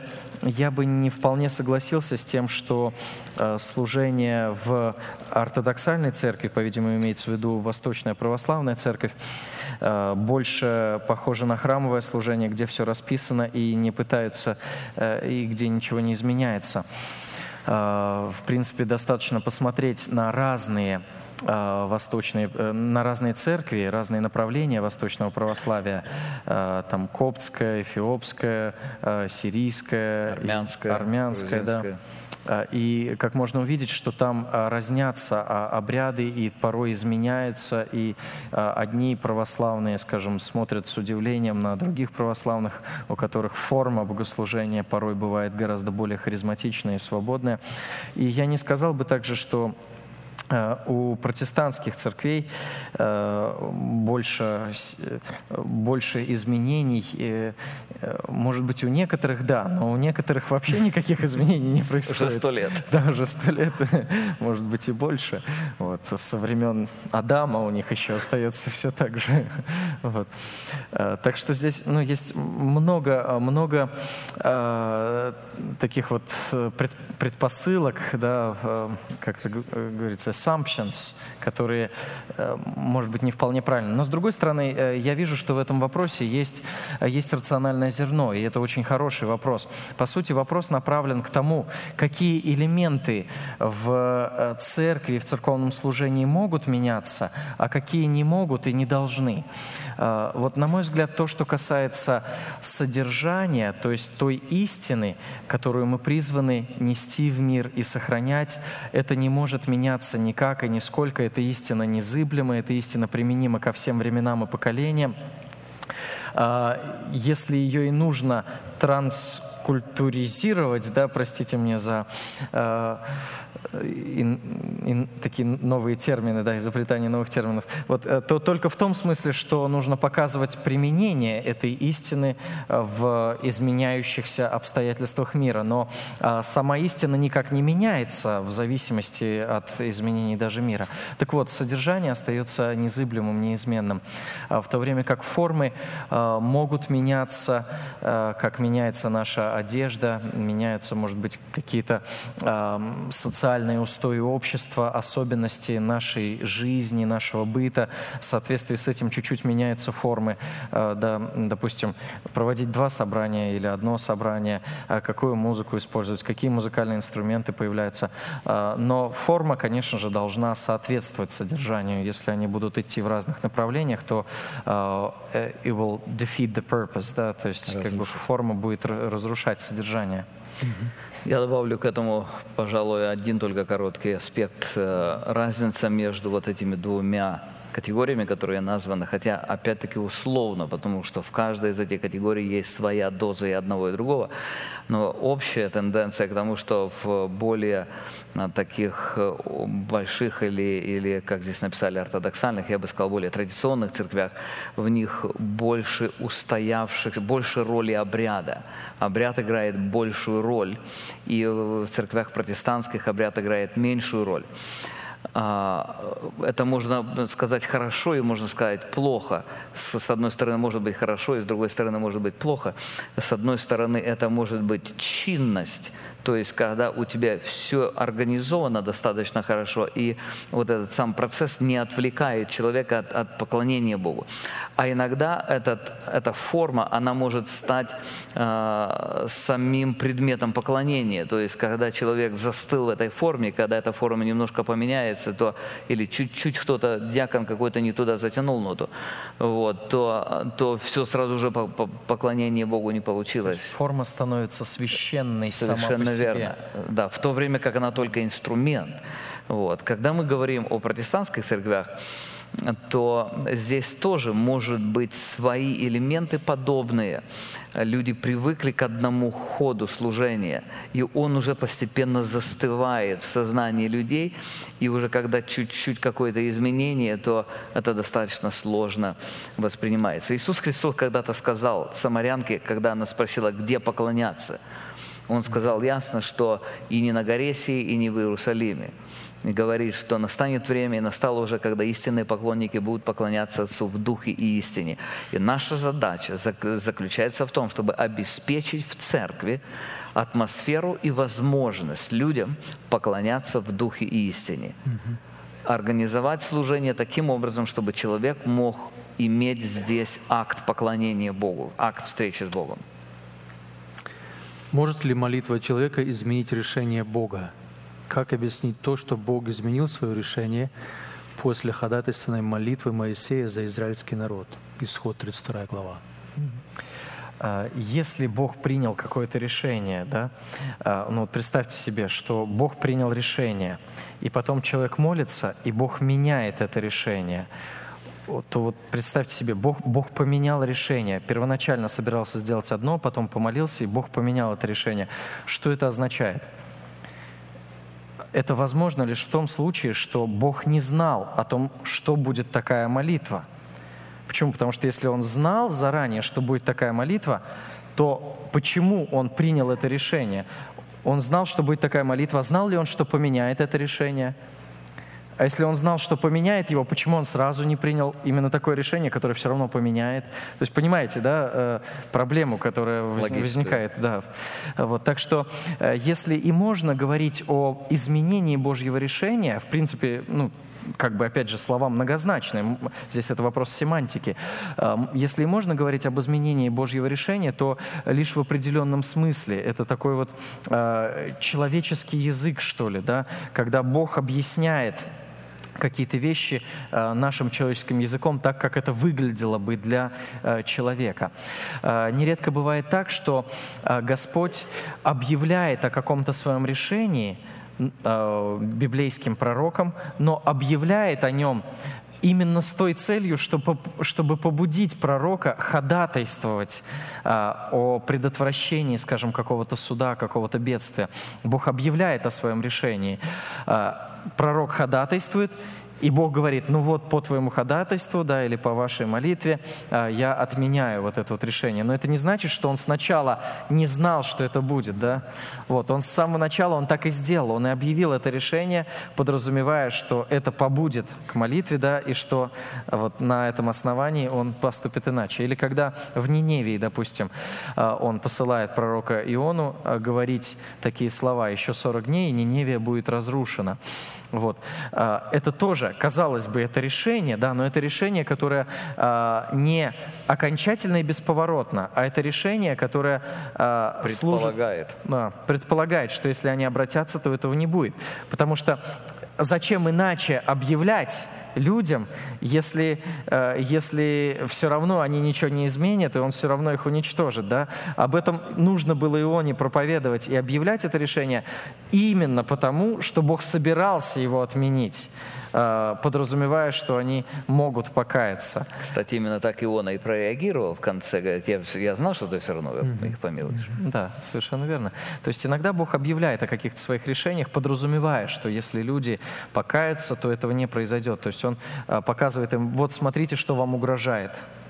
я бы не вполне согласился с тем, что служение в ортодоксальной церкви, по-видимому, имеется в виду Восточная Православная Церковь, больше похоже на храмовое служение, где все расписано и не пытаются, и где ничего не изменяется. В принципе, достаточно посмотреть на разные восточные, на разные церкви, разные направления восточного православия, там коптская, эфиопская, сирийская, армянская, армянская, да. И как можно увидеть, что там разнятся обряды и порой изменяются, и одни православные, скажем, смотрят с удивлением на других православных, у которых форма богослужения порой бывает гораздо более харизматичная и свободная. И я не сказал бы также, что у протестантских церквей больше, больше изменений, может быть, у некоторых, да, но у некоторых вообще никаких изменений не происходит. Уже сто лет. Да, уже сто лет, может быть, и больше. Вот. Со времен Адама у них еще остается все так же. Вот. Так что здесь, ну, есть много, много э, таких вот предпосылок, да, как это говорится, assumptions, которые, может быть, не вполне правильны. Но, с другой стороны, я вижу, что в этом вопросе есть, есть рациональное зерно, и это очень хороший вопрос. По сути, вопрос направлен к тому, какие элементы в церкви, в церковном служении могут меняться, а какие не могут и не должны. Вот, на мой взгляд, то, что касается содержания, то есть той истины, которую мы призваны нести в мир и сохранять, это не может меняться никак и нисколько. Эта истина незыблема, эта истина применима ко всем временам и поколениям. Если ее и нужно транскультуризировать, да, простите меня за э, ин, ин, такие новые термины, да, изобретание новых терминов, вот, то только в том смысле, что нужно показывать применение этой истины в изменяющихся обстоятельствах мира. Но э, сама истина никак не меняется в зависимости от изменений даже мира. Так вот, содержание остается незыблемым, неизменным, в то время как формы э, могут меняться, э, как меняется наша одежда, меняются, может быть, какие-то э, социальные устои общества, особенности нашей жизни, нашего быта. В соответствии с этим чуть-чуть меняются формы. Э, да, допустим, проводить два собрания или одно собрание, э, какую музыку использовать, какие музыкальные инструменты появляются. Э, но форма, конечно же, должна соответствовать содержанию. Если они будут идти в разных направлениях, то э, it will defeat the purpose, да, то есть как бы форма будет разрушать содержание. Я добавлю к этому, пожалуй, один только короткий аспект. Разница между вот этими двумя категориями, которые названы, хотя опять-таки условно, потому что в каждой из этих категорий есть своя доза и одного, и другого, но общая тенденция к тому, что в более таких больших или, или как здесь написали, ортодоксальных, я бы сказал, более традиционных церквях, в них больше устоявшихся, больше роли обряда. Обряд играет большую роль, и в церквях протестантских обряд играет меньшую роль. Это можно сказать хорошо и можно сказать плохо. С одной стороны может быть хорошо, и с другой стороны может быть плохо. С одной стороны это может быть чинность, то есть когда у тебя все организовано достаточно хорошо, и вот этот сам процесс не отвлекает человека от, от поклонения Богу. А иногда этот, эта форма, она может стать э, самим предметом поклонения. То есть когда человек застыл в этой форме, когда эта форма немножко поменяется, то или чуть-чуть кто-то, диакон какой-то не туда затянул ноту, вот, то, то все сразу же поклонение Богу не получилось. Форма становится священной сама по себе. Совершенно верно. Да, в то время как она только инструмент. Вот. Когда мы говорим о протестантских церквях, то здесь тоже может быть свои элементы подобные. Люди привыкли к одному ходу служения, и он уже постепенно застывает в сознании людей, и уже когда чуть-чуть какое-то изменение, то это достаточно сложно воспринимается. Иисус Христос когда-то сказал самарянке, когда она спросила, где поклоняться, Он сказал ясно, что и не на горе сей, и не в Иерусалиме. И говорит, что настанет время, и настало уже, когда истинные поклонники будут поклоняться Отцу в духе и истине. И наша задача заключается в том, чтобы обеспечить в церкви атмосферу и возможность людям поклоняться в духе и истине. Организовать служение таким образом, чтобы человек мог иметь здесь акт поклонения Богу, акт встречи с Богом. Может ли молитва человека изменить решение Бога? Как объяснить то, что Бог изменил свое решение после ходатайственной молитвы Моисея за израильский народ? Исход тридцать вторая глава. Если Бог принял какое-то решение, да, ну вот представьте себе, что Бог принял решение, и потом человек молится, и Бог меняет это решение, то вот представьте себе, Бог, Бог поменял решение. Первоначально собирался сделать одно, потом помолился, и Бог поменял это решение. Что это означает? Это возможно лишь в том случае, что Бог не знал о том, что будет такая молитва. Почему? Потому что если Он знал заранее, что будет такая молитва, то почему Он принял это решение? Он знал, что будет такая молитва. Знал ли Он, что поменяет это решение? А если Он знал, что поменяет его, почему Он сразу не принял именно такое решение, которое все равно поменяет? То есть понимаете, да, проблему, которая возникает. Да. Вот, так что если и можно говорить о изменении Божьего решения, в принципе, ну, как бы, опять же, слова многозначные, здесь это вопрос семантики. Если можно говорить об изменении Божьего решения, то лишь в определенном смысле. Это такой вот человеческий язык, что ли, да, когда Бог объясняет какие-то вещи нашим человеческим языком так, как это выглядело бы для человека. Нередко бывает так, что Господь объявляет о каком-то своем решении библейским пророкам, но объявляет о нем именно с той целью, чтобы, чтобы побудить пророка ходатайствовать а, о предотвращении, скажем, какого-то суда, какого-то бедствия. Бог объявляет о своем решении. А, пророк ходатайствует, и Бог говорит, ну вот по твоему ходатайству, да, или по вашей молитве а, я отменяю вот это вот решение. Но это не значит, что он сначала не знал, что это будет, да. Вот, он с самого начала, он так и сделал, он и объявил это решение, подразумевая, что это побудет к молитве, да, и что вот на этом основании он поступит иначе. Или когда в Ниневии, допустим, он посылает пророка Иону говорить такие слова, еще сорок дней, и Ниневия будет разрушена. Вот. Это тоже, казалось бы, это решение, да, но это решение, которое не окончательно и бесповоротно, а это решение, которое предполагает. Служит, да, предполагает, что если они обратятся, то этого не будет. Потому что зачем иначе объявлять людям, если, если все равно они ничего не изменят, и он все равно их уничтожит, да? Об этом нужно было Ионе проповедовать и объявлять это решение именно потому, что Бог собирался его отменить, подразумевая, что они могут покаяться. Кстати, именно так Иона и прореагировал в конце, говорит, я, я знал, что ты все равно mm-hmm. их помилуешь. Да, совершенно верно. То есть иногда Бог объявляет о каких-то своих решениях, подразумевая, что если люди покаются, то этого не произойдет. То есть Он показывает им, вот смотрите, что вам угрожает.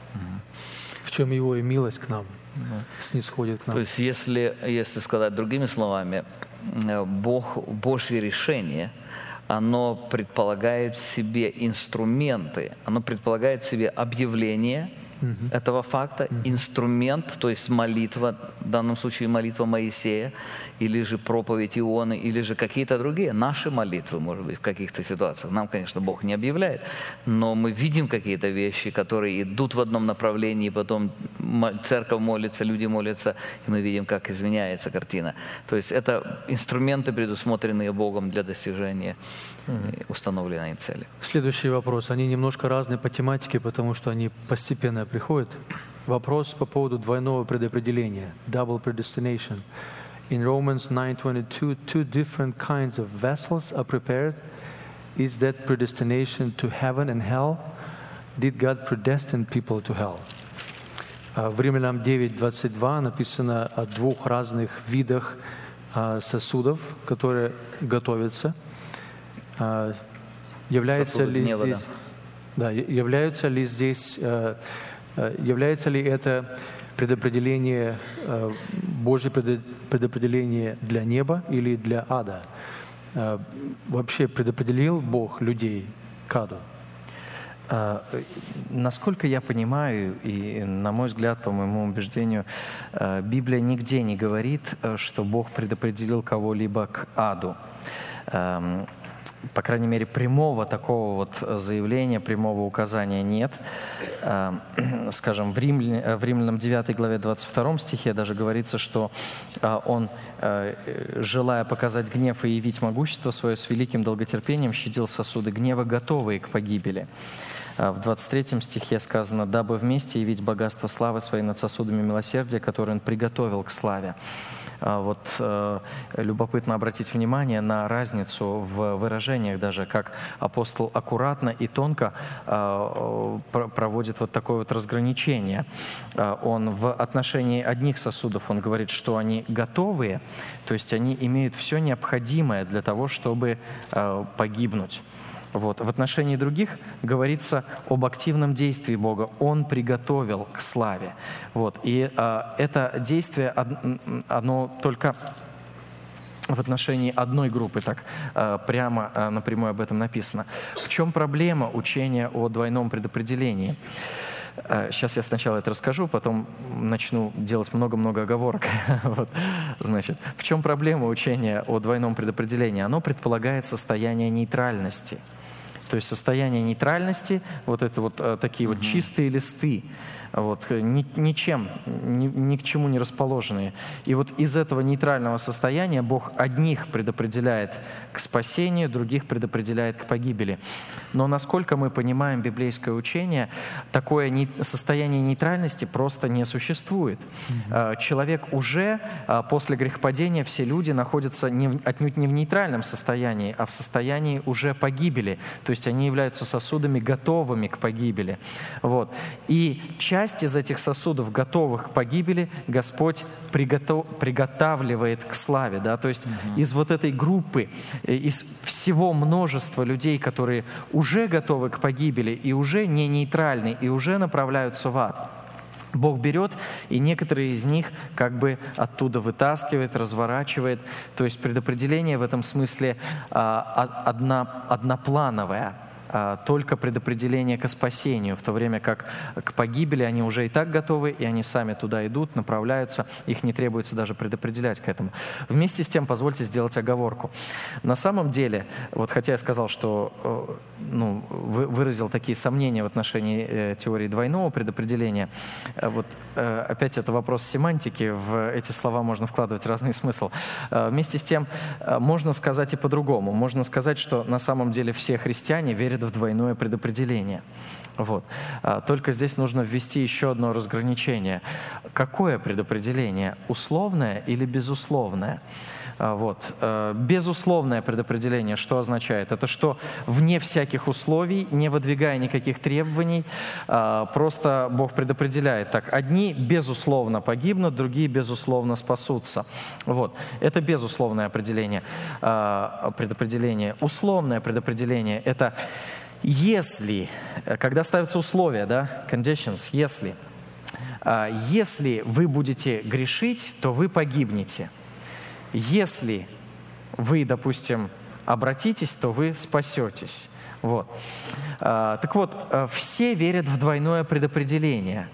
В чем Его и милость к нам mm-hmm. снисходит к нам. То есть если, если сказать другими словами, Бог, Божье решение, оно предполагает в себе инструменты, оно предполагает в себе объявление mm-hmm. этого факта, mm-hmm. инструмент, то есть молитва, в данном случае молитва Моисея, или же проповедь Ионы, или же какие-то другие, наши молитвы, может быть, в каких-то ситуациях. Нам, конечно, Бог не объявляет, но мы видим какие-то вещи, которые идут в одном направлении, потом церковь молится, люди молятся, и мы видим, как изменяется картина. То есть это инструменты, предусмотренные Богом для достижения mm-hmm. установленной им цели. Следующий вопрос. Они немножко разные по тематике, потому что они постепенно приходят. Вопрос по поводу двойного предопределения, double predestination. In Romans nine twenty-two, two different kinds of vessels are prepared. Is that predestination to heaven and hell? Did God predestine people to hell? В Римлянам девять двадцать два написано о двух разных видах сосудов, которые готовятся. Является ли гнева, здесь, да. Да, являются ли здесь, является ли это предопределение, Божье предопределение для неба или для ада? Вообще предопределил Бог людей к аду? Насколько я понимаю, и на мой взгляд, по моему убеждению, Библия нигде не говорит, что Бог предопределил кого-либо к аду. По крайней мере, прямого такого вот заявления, прямого указания нет. Скажем, в, Римля, в Римлянам девятой главе двадцать втором стихе даже говорится, что он, желая показать гнев и явить могущество свое, с великим долготерпением щадил сосуды гнева, готовые к погибели. В двадцать третьем стихе сказано: «Дабы вместе явить богатство славы своей над сосудами милосердия, которые он приготовил к славе». Вот э, любопытно обратить внимание на разницу в выражениях, даже как апостол аккуратно и тонко э, проводит вот такое вот разграничение. Э, он в отношении одних сосудов, он говорит, что они готовые, то есть они имеют все необходимое для того, чтобы э, погибнуть. Вот. В отношении других говорится об активном действии Бога. Он приготовил к славе. Вот. И а, это действие, оно только в отношении одной группы, так а, прямо а, напрямую об этом написано. В чем проблема учения о двойном предопределении? Сейчас я сначала это расскажу, потом начну делать много-много оговорок. Вот. Значит, в чем проблема учения о двойном предопределении? Оно предполагает состояние нейтральности. То есть состояние нейтральности, вот это вот а, такие вот чистые листы, вот, ни, ничем, ни, ни к чему не расположенные. И вот из этого нейтрального состояния Бог одних предопределяет к спасению, других предопределяет к погибели. Но насколько мы понимаем библейское учение, такое не, состояние нейтральности просто не существует. Mm-hmm. Человек уже после грехопадения, все люди находятся не, отнюдь не в нейтральном состоянии, а в состоянии уже погибели. То есть они являются сосудами, готовыми к погибели. Вот. И часть из этих сосудов, готовых к погибели, Господь приготов, приготавливает к славе. Да? То есть mm-hmm. из вот этой группы, из всего множества людей, которые уже готовы к погибели и уже не нейтральны, и уже направляются в ад, Бог берет и некоторые из них как бы оттуда вытаскивает, разворачивает. То есть предопределение в этом смысле а, одно, одноплановое. Только предопределение к спасению, в то время как к погибели они уже и так готовы, и они сами туда идут, направляются, их не требуется даже предопределять к этому. Вместе с тем, позвольте сделать оговорку. На самом деле, вот хотя я сказал, что ну, выразил такие сомнения в отношении теории двойного предопределения, вот опять это вопрос семантики, в эти слова можно вкладывать разный смысл. Вместе с тем, можно сказать и по-другому. Можно сказать, что на самом деле все христиане верят в двойное предопределение. Вот. Только здесь нужно ввести еще одно разграничение. Какое предопределение? Условное или безусловное? Вот. Безусловное предопределение что означает? Это что вне всяких условий, не выдвигая никаких требований, просто Бог предопределяет. Так, одни безусловно погибнут, другие безусловно спасутся. Вот. Это безусловное определение, предопределение. Условное предопределение – это если, когда ставятся условия, да, conditions, если, если вы будете грешить, то вы погибнете. Если вы, допустим, обратитесь, то вы спасетесь. Вот. Так вот, все верят в двойное предопределение.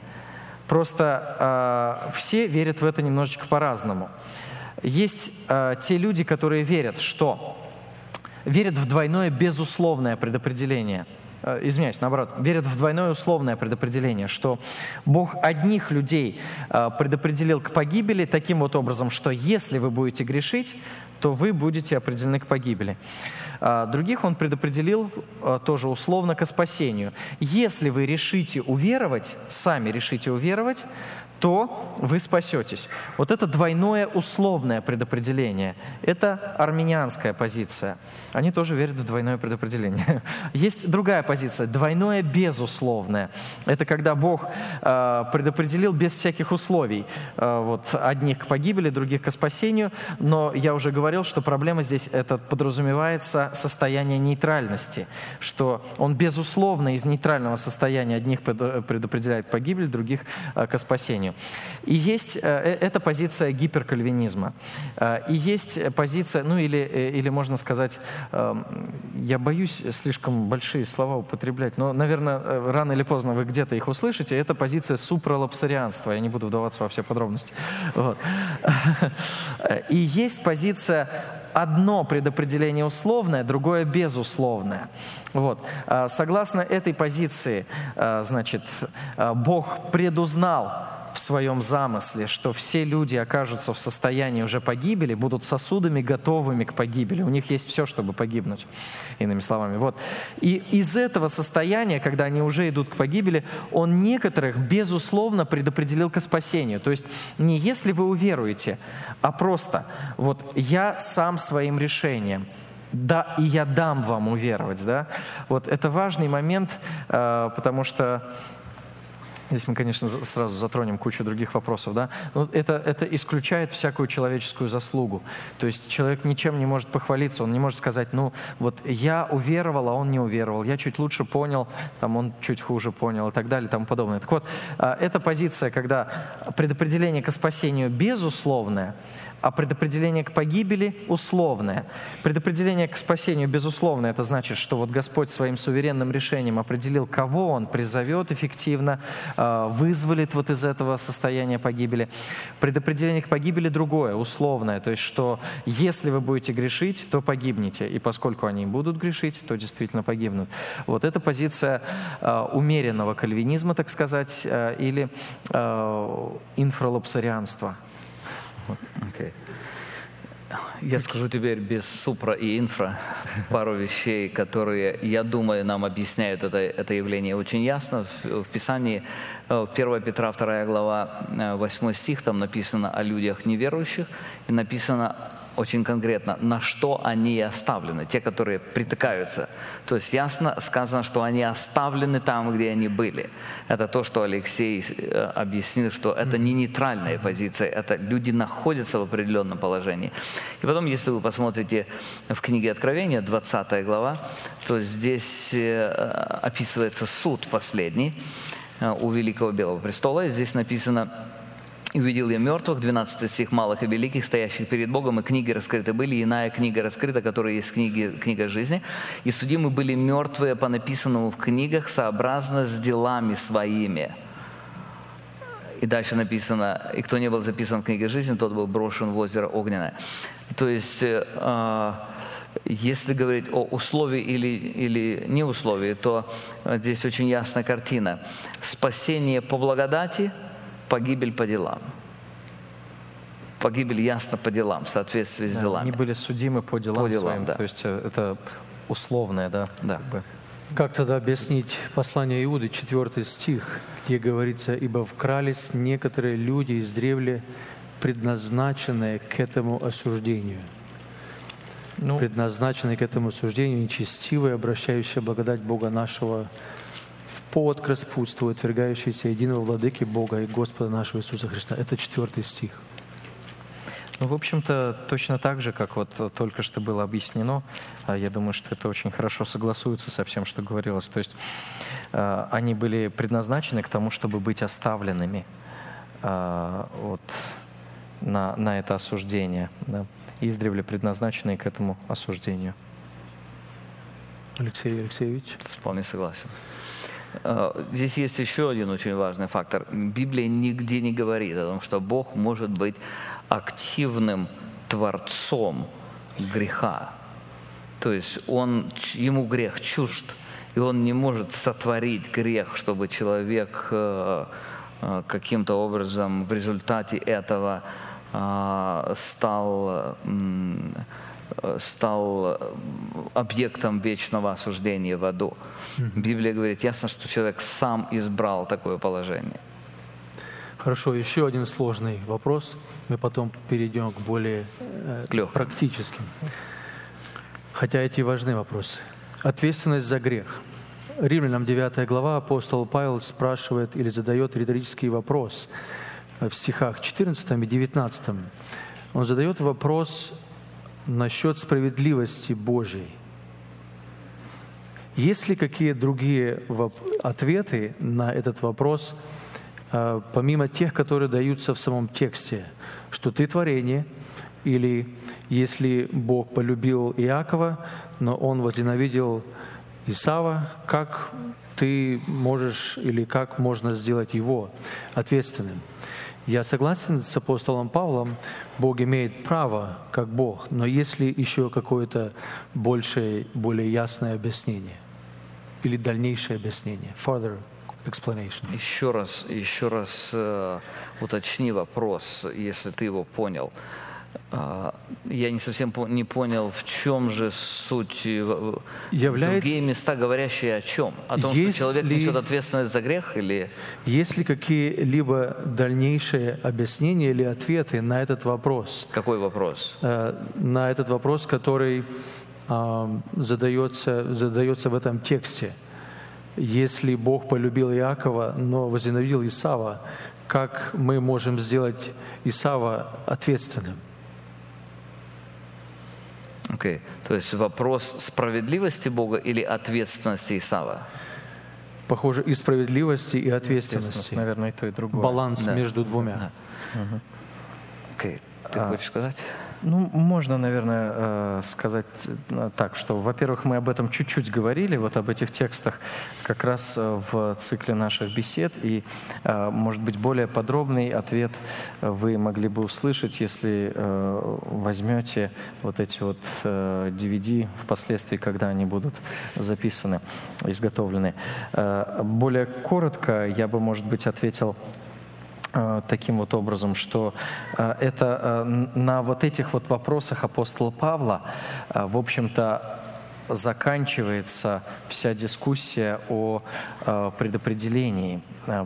Просто все верят в это немножечко по-разному. Есть те люди, которые верят, что верят в двойное безусловное предопределение. Извиняюсь, наоборот, верят в двойное условное предопределение, что Бог одних людей предопределил к погибели таким вот образом, что если вы будете грешить, то вы будете определены к погибели. Других Он предопределил тоже условно к спасению. Если вы решите уверовать, сами решите уверовать, то вы спасетесь. Вот это двойное условное предопределение. Это армянианская позиция. Они тоже верят в двойное предопределение. Есть другая позиция, двойное безусловное. Это когда Бог э, предопределил без всяких условий. Э, вот, одних к погибели, других к спасению. Но я уже говорил, говорил, что проблема здесь это подразумевается состояние нейтральности, что он безусловно из нейтрального состояния одних предопределяет погибель, других ко спасению. И есть эта позиция гиперкальвинизма. И есть позиция, ну или, или можно сказать, я боюсь слишком большие слова употреблять, но, наверное, рано или поздно вы где-то их услышите, это позиция супралапсарианства, я не буду вдаваться во все подробности. Вот. И есть позиция одно предопределение условное, другое безусловное. Вот. Согласно этой позиции, значит, Бог предузнал в своем замысле, что все люди окажутся в состоянии уже погибели, будут сосудами, готовыми к погибели. У них есть все, чтобы погибнуть, иными словами. Вот. И из этого состояния, когда они уже идут к погибели, Он некоторых, безусловно, предопределил к спасению. То есть не если вы уверуете, а просто вот я сам своим решением, да, и я дам вам уверовать. Да? Вот это важный момент, потому что здесь мы, конечно, сразу затронем кучу других вопросов, да? Но это, это исключает всякую человеческую заслугу. То есть человек ничем не может похвалиться, он не может сказать, ну, вот я уверовал, а он не уверовал, я чуть лучше понял, там он чуть хуже понял и так далее и тому подобное. Так вот, эта позиция, когда предопределение к спасению безусловное, а предопределение к погибели условное. Предопределение к спасению безусловное, это значит, что вот Господь своим суверенным решением определил, кого Он призовет эффективно, вызволит вот из этого состояния погибели. Предопределение к погибели другое, условное, то есть, что если вы будете грешить, то погибнете, и поскольку они будут грешить, то действительно погибнут. Вот это позиция умеренного кальвинизма, так сказать, или инфралапсарианства. Okay. Я скажу теперь без супра и инфра пару вещей, которые, я думаю, нам объясняют это, это явление очень ясно. В, в Писании, первое Петра, вторая глава, восьмой стих, там написано о людях неверующих, и написано очень конкретно, на что они оставлены, те, которые притыкаются. То есть ясно сказано, что они оставлены там, где они были. Это то, что Алексей объяснил, что это не нейтральная позиция, это люди находятся в определенном положении. И потом, если вы посмотрите в книге Откровения, двадцатая глава, то здесь описывается суд последний у Великого Белого престола, и здесь написано: «И увидел я мертвых», двенадцатый стих, «малых и великих, стоящих перед Богом, и книги раскрыты были, и иная книга раскрыта, которая есть книги, книга жизни. И судимы были мертвые по написанному в книгах, сообразно с делами своими». И дальше написано: «И кто не был записан в книге жизни, тот был брошен в озеро огненное». То есть, э, если говорить о условии или, или не условии, то здесь очень ясная картина. Спасение по благодати, погибель по делам. Погибель ясно по делам, в соответствии с да, делами. Они были судимы по делам, по делам своим, да. То есть это условное, да? Да. Как бы. Как тогда объяснить послание Иуды, четвертый стих, где говорится: «Ибо вкрались некоторые люди издревле, предназначенные к этому осуждению». Ну, предназначенные к этому осуждению, нечестивые, обращающие благодать Бога нашего в повод к распутству, отвергающиеся единого владыки Бога и Господа нашего Иисуса Христа. Это четвертый стих. Ну, в общем-то, точно так же, как вот только что было объяснено, я думаю, что это очень хорошо согласуется со всем, что говорилось. То есть они были предназначены к тому, чтобы быть оставленными вот, на, на это осуждение, да, издревле предназначенные к этому осуждению. Алексей Алексеевич? Вполне согласен. Здесь есть еще один очень важный фактор. Библия нигде не говорит о том, что Бог может быть активным творцом греха. То есть он, ему грех чужд, и он не может сотворить грех, чтобы человек каким-то образом в результате этого стал... стал объектом вечного осуждения в аду. Mm-hmm. Библия говорит ясно, что человек сам избрал такое положение. Хорошо, еще один сложный вопрос. Мы потом перейдем к более э, практическим. Хотя эти важны вопросы. Ответственность за грех. Римлянам девятая глава, апостол Павел спрашивает или задает риторический вопрос в стихах четырнадцатом и девятнадцатом. Он задает вопрос насчет справедливости Божьей. Есть ли какие другие ответы на этот вопрос, помимо тех, которые даются в самом тексте, что ты творение, или если Бог полюбил Иакова, но Он возненавидел Исава, как ты можешь или как можно сделать его ответственным? Я согласен с апостолом Павлом, Бог имеет право как Бог, но есть ли еще какое-то большее, более ясное объяснение или дальнейшее объяснение? Further explanation. Еще раз, еще раз э, уточни вопрос, если ты его понял. Э, я не совсем по- не понял, в чем же суть, э, Являет... другие места, говорящие о чем? О том, Есть что человек ли... несет ответственность за грех? Или... Есть ли какие-либо дальнейшие объяснения или ответы на этот вопрос? Какой вопрос? Э, на этот вопрос, который э, задается, задается в этом тексте. Если Бог полюбил Иакова, но возненавидел Исава, как мы можем сделать Исава ответственным? Окей. Okay. То есть вопрос справедливости Бога или ответственности Исава? Похоже, и справедливости, и ответственности. Наверное, и то, и другое. Баланс да. между двумя. Да. Угу. Окей. Okay. Ты а... хочешь сказать? Ну, можно, наверное, сказать так, что, во-первых, мы об этом чуть-чуть говорили, вот об этих текстах как раз в цикле наших бесед, и, может быть, более подробный ответ вы могли бы услышать, если возьмете вот эти вот ди ви ди впоследствии, когда они будут записаны, изготовлены. Более коротко я бы, может быть, ответил таким вот образом, что это на вот этих вот вопросах апостола Павла, в общем-то, заканчивается вся дискуссия о предопределении,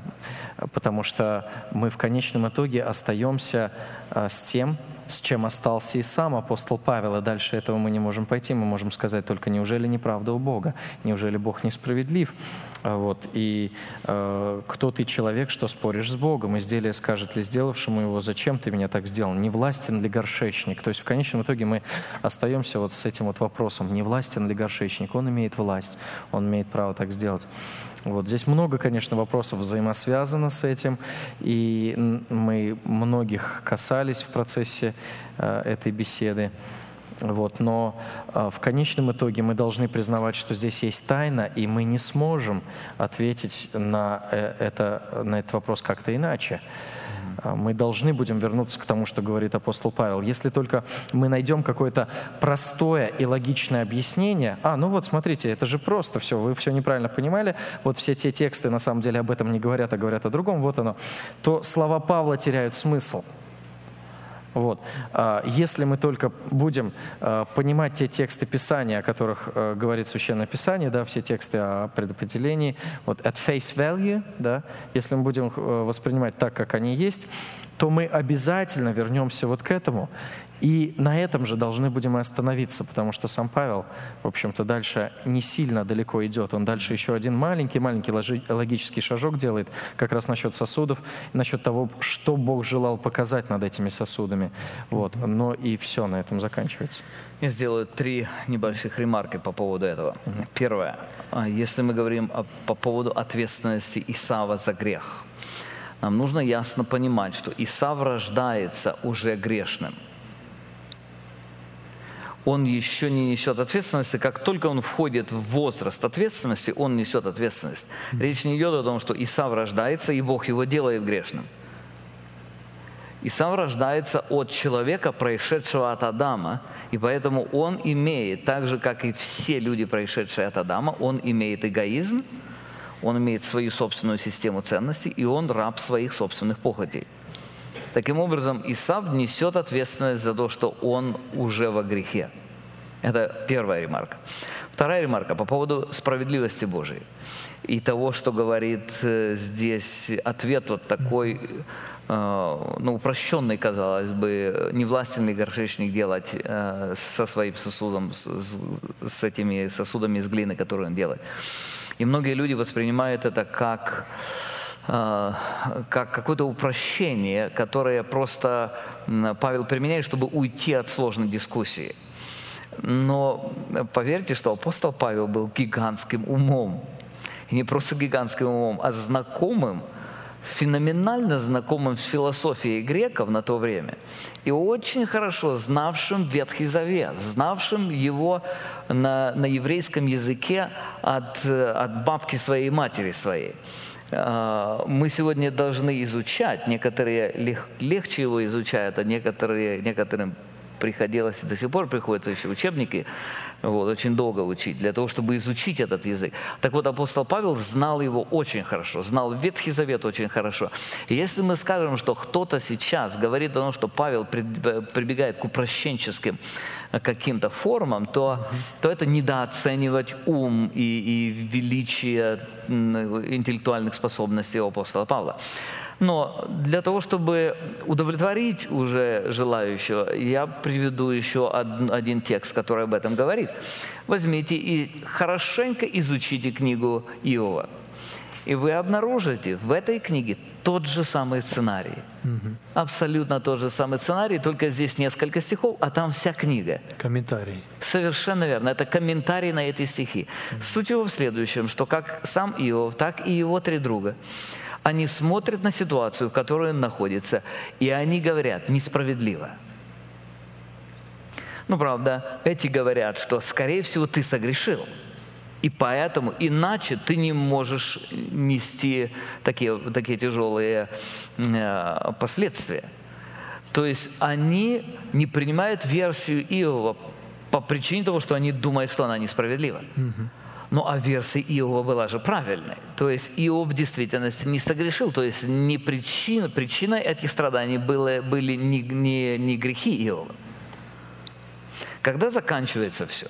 потому что мы в конечном итоге остаемся с тем, с чем остался и сам апостол Павел, и дальше этого мы не можем пойти, мы можем сказать только: неужели неправда у Бога, неужели Бог несправедлив? Вот. И э, кто ты, человек, что споришь с Богом? Изделие скажет ли сделавшему его: зачем ты меня так сделал? Не властен ли горшечник? То есть в конечном итоге мы остаемся вот с этим вот вопросом: не властен ли горшечник? Он имеет власть, он имеет право так сделать. Вот. Здесь много, конечно, вопросов взаимосвязано с этим, и мы многих касались в процессе э, этой беседы. Вот. Но э, в конечном итоге мы должны признавать, что здесь есть тайна, и мы не сможем ответить на, э, это, на этот вопрос как-то иначе. Мы должны будем вернуться к тому, что говорит апостол Павел. Если только мы найдем какое-то простое и логичное объяснение, а, ну вот смотрите, это же просто все, вы все неправильно понимали, вот все те тексты на самом деле об этом не говорят, а говорят о другом, вот оно, то слова Павла теряют смысл. Вот. Если мы только будем понимать те тексты Писания, о которых говорит Священное Писание, да, все тексты о предопределении, вот at face value, да, если мы будем воспринимать так, как они есть, то мы обязательно вернемся вот к этому. И на этом же должны будем и остановиться, потому что сам Павел, в общем-то, дальше не сильно далеко идет. Он дальше еще один маленький-маленький логический шажок делает как раз насчет сосудов, насчет того, что Бог желал показать над этими сосудами. Вот. Но и все на этом заканчивается. Я сделаю три небольших ремарки по поводу этого. Mm-hmm. Первое. Если мы говорим о, по поводу ответственности Исава за грех, нам нужно ясно понимать, что Исав рождается уже грешным. Он еще не несет ответственности. Как только он входит в возраст ответственности, он несет ответственность. Речь не идет о том, что Исав рождается, и Бог его делает грешным. Исав рождается от человека, происшедшего от Адама, и поэтому он имеет, так же, как и все люди, происшедшие от Адама, он имеет эгоизм, он имеет свою собственную систему ценностей, и он раб своих собственных похотей. Таким образом, Исав несет ответственность за то, что он уже во грехе. Это первая ремарка. Вторая ремарка по поводу справедливости Божией и того, что говорит здесь ответ вот такой, ну, упрощенный, казалось бы, не властен ли горшечник делать со своим сосудом, с этими сосудами из глины, которые он делает. И многие люди воспринимают это как... как какое-то упрощение, которое просто Павел применяет, чтобы уйти от сложной дискуссии. Но поверьте, что апостол Павел был гигантским умом. И не просто гигантским умом, а знакомым, феноменально знакомым с философией греков на то время. И очень хорошо знавшим Ветхий Завет, знавшим его на, на еврейском языке от, от бабки своей, матери своей. Мы сегодня должны изучать, некоторые лег, легче его изучают, а некоторые, некоторым приходилось и до сих пор приходится еще учебники вот, очень долго учить, для того, чтобы изучить этот язык. Так вот, апостол Павел знал его очень хорошо, знал Ветхий Завет очень хорошо. И если мы скажем, что кто-то сейчас говорит о том, что Павел прибегает к упрощенческим каким-то формам, то, то это недооценивать ум и, и величие интеллектуальных способностей апостола Павла. Но для того, чтобы удовлетворить уже желающего, я приведу еще один текст, который об этом говорит. Возьмите и хорошенько изучите книгу Иова. И вы обнаружите в этой книге тот же самый сценарий. Угу. Абсолютно тот же самый сценарий, только здесь несколько стихов, а там вся книга. Комментарий. Совершенно верно. Это комментарий на эти стихи. Угу. Суть его в следующем, что как сам Иов, так и его три друга, они смотрят на ситуацию, в которой он находится, и они говорят несправедливо. Ну, правда, эти говорят, что, скорее всего, ты согрешил. И поэтому иначе ты не можешь нести такие, такие тяжелые э, последствия. То есть они не принимают версию Иова по причине того, что они думают, что она несправедлива. Mm-hmm. Ну, а версия Иова была же правильной. То есть Иов в действительности не согрешил. То есть не причина, причиной этих страданий было, были не, не, не грехи Иова. Когда заканчивается все,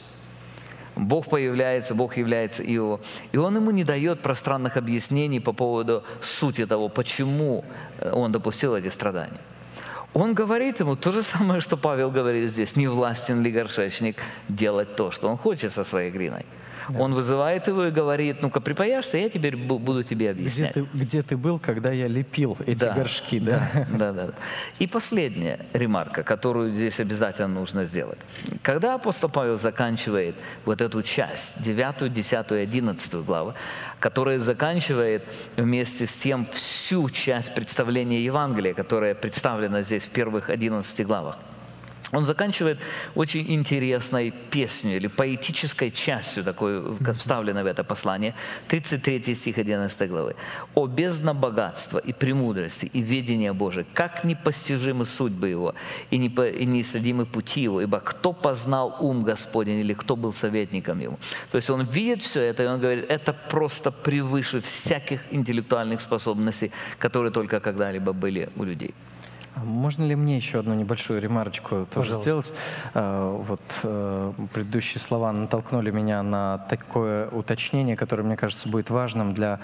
Бог появляется, Бог является Иову, и Он ему не дает пространных объяснений по поводу сути того, почему он допустил эти страдания. Он говорит ему то же самое, что Павел говорит здесь. Не властен ли горшечник делать то, что он хочет со своей глиной? Да. Он вызывает его и говорит: ну-ка припаяшься, я теперь буду тебе объяснять. Где ты, где ты был, когда я лепил эти да, горшки? Да, да? Да, да, да. И последняя ремарка, которую здесь обязательно нужно сделать. Когда апостол Павел заканчивает вот эту часть, девятую, десятую, одиннадцатую главы, которая заканчивает вместе с тем всю часть представления Евангелия, которая представлена здесь в первых одиннадцати главах, он заканчивает очень интересной песней или поэтической частью, такой вставленной в это послание, тридцать третий стих одиннадцатой главы. «О бездна богатства и премудрости и ведения Божия, как непостижимы судьбы Его и неисследимы пути Его, ибо кто познал ум Господень или кто был советником Ему». То есть он видит все это, и он говорит, это просто превыше всяких интеллектуальных способностей, которые только когда-либо были у людей. Можно ли мне еще одну небольшую ремарочку тоже Пожалуйста. сделать? Вот предыдущие слова натолкнули меня на такое уточнение, которое, мне кажется, будет важным для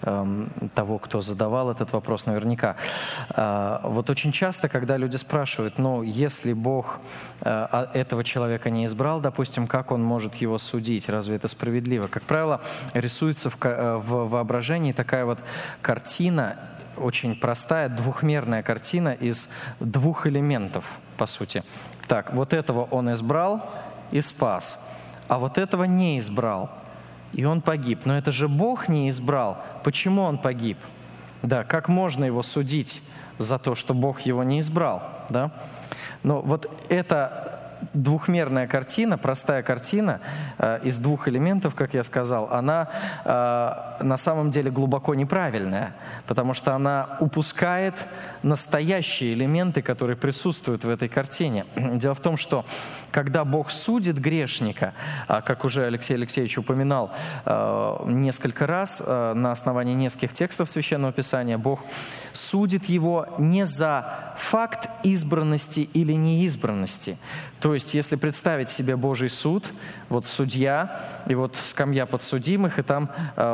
того, кто задавал этот вопрос наверняка. Вот очень часто, когда люди спрашивают, ну, если Бог этого человека не избрал, допустим, как Он может его судить? Разве это справедливо? Как правило, рисуется в воображении такая вот картина, очень простая двухмерная картина из двух элементов, по сути. Так, вот этого он избрал и спас, а вот этого не избрал, и он погиб. Но это же Бог не избрал. Почему он погиб? Да, как можно его судить за то, что Бог его не избрал? Да? Но вот это двухмерная картина, простая картина э, из двух элементов, как я сказал, она э, на самом деле глубоко неправильная, потому что она упускает настоящие элементы, которые присутствуют в этой картине. Дело в том, что когда Бог судит грешника, э, как уже Алексей Алексеевич упоминал э, несколько раз, э, на основании нескольких текстов Священного Писания, Бог судит его не за факт избранности или неизбранности. То есть, если представить себе Божий суд, вот судья, и вот скамья подсудимых, и там,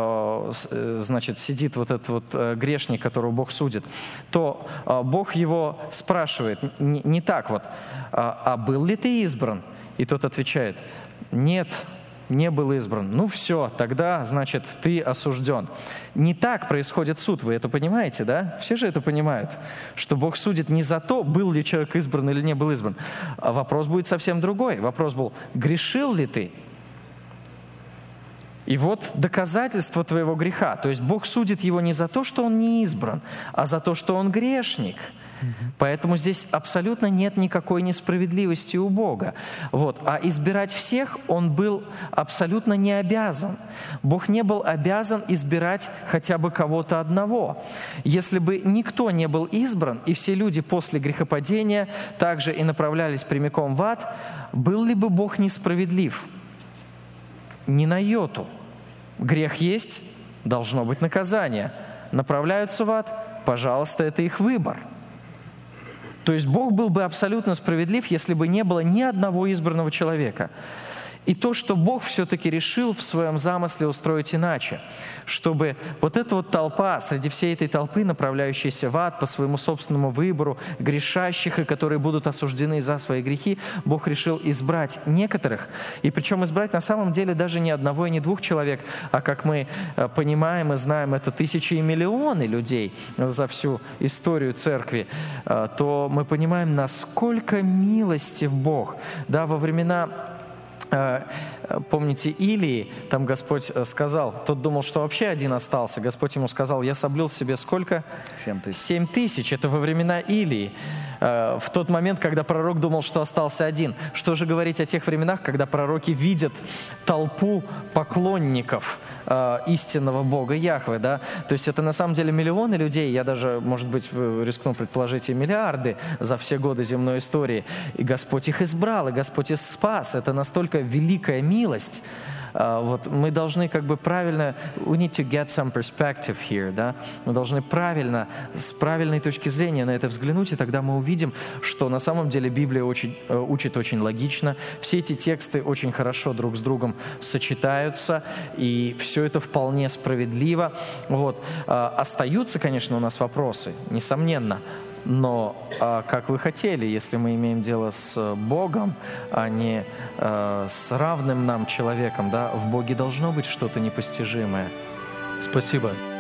э, значит, сидит вот этот вот грешник, которого Бог судит, то э, Бог его спрашивает, не, не так вот, а, а был ли ты избран? И тот отвечает, нет, не был избран. Ну все, тогда, значит, ты осужден. Не так происходит суд, вы это понимаете, да? Все же это понимают, что Бог судит не за то, был ли человек избран или не был избран. А вопрос будет совсем другой. Вопрос был, грешил ли ты? И вот доказательство твоего греха. То есть Бог судит его не за то, что он не избран, а за то, что он грешник. Поэтому здесь абсолютно нет никакой несправедливости у Бога. Вот. А избирать всех Он был абсолютно не обязан. Бог не был обязан избирать хотя бы кого-то одного. Если бы никто не был избран, и все люди после грехопадения также и направлялись прямиком в ад, был ли бы Бог несправедлив? Ни на йоту. Грех есть, должно быть наказание. Направляются в ад, пожалуйста, это их выбор. То есть Бог был бы абсолютно справедлив, если бы не было ни одного избранного человека. И то, что Бог все-таки решил в своем замысле устроить иначе, чтобы вот эта вот толпа, среди всей этой толпы, направляющейся в ад по своему собственному выбору, грешащих, и которые будут осуждены за свои грехи, Бог решил избрать некоторых, и причем избрать на самом деле даже не одного и не двух человек, а, как мы понимаем и знаем, это тысячи и миллионы людей за всю историю церкви, то мы понимаем, насколько милостив Бог. Да, во времена... Помните, Илии, там Господь сказал, тот думал, что вообще один остался. Господь ему сказал, я соблюл себе сколько? Семь тысяч. Семь тысяч. Это во времена Илии. В тот момент, когда пророк думал, что остался один. Что же говорить о тех временах, когда пророки видят толпу поклонников истинного Бога Яхве, да? То есть это на самом деле миллионы людей, я даже, может быть, рискну предположить, и миллиарды за все годы земной истории. И Господь их избрал, и Господь их спас. Это настолько великая милость. Вот, мы должны как бы правильно, we need to get some perspective here, да? Мы должны правильно, с правильной точки зрения на это взглянуть, и тогда мы увидим, что на самом деле Библия очень, учит очень логично, все эти тексты очень хорошо друг с другом сочетаются, и все это вполне справедливо. Вот. Остаются, конечно, у нас вопросы, несомненно. Но а, как вы хотели, если мы имеем дело с Богом, а не а, с равным нам человеком, да, в Боге должно быть что-то непостижимое. Спасибо.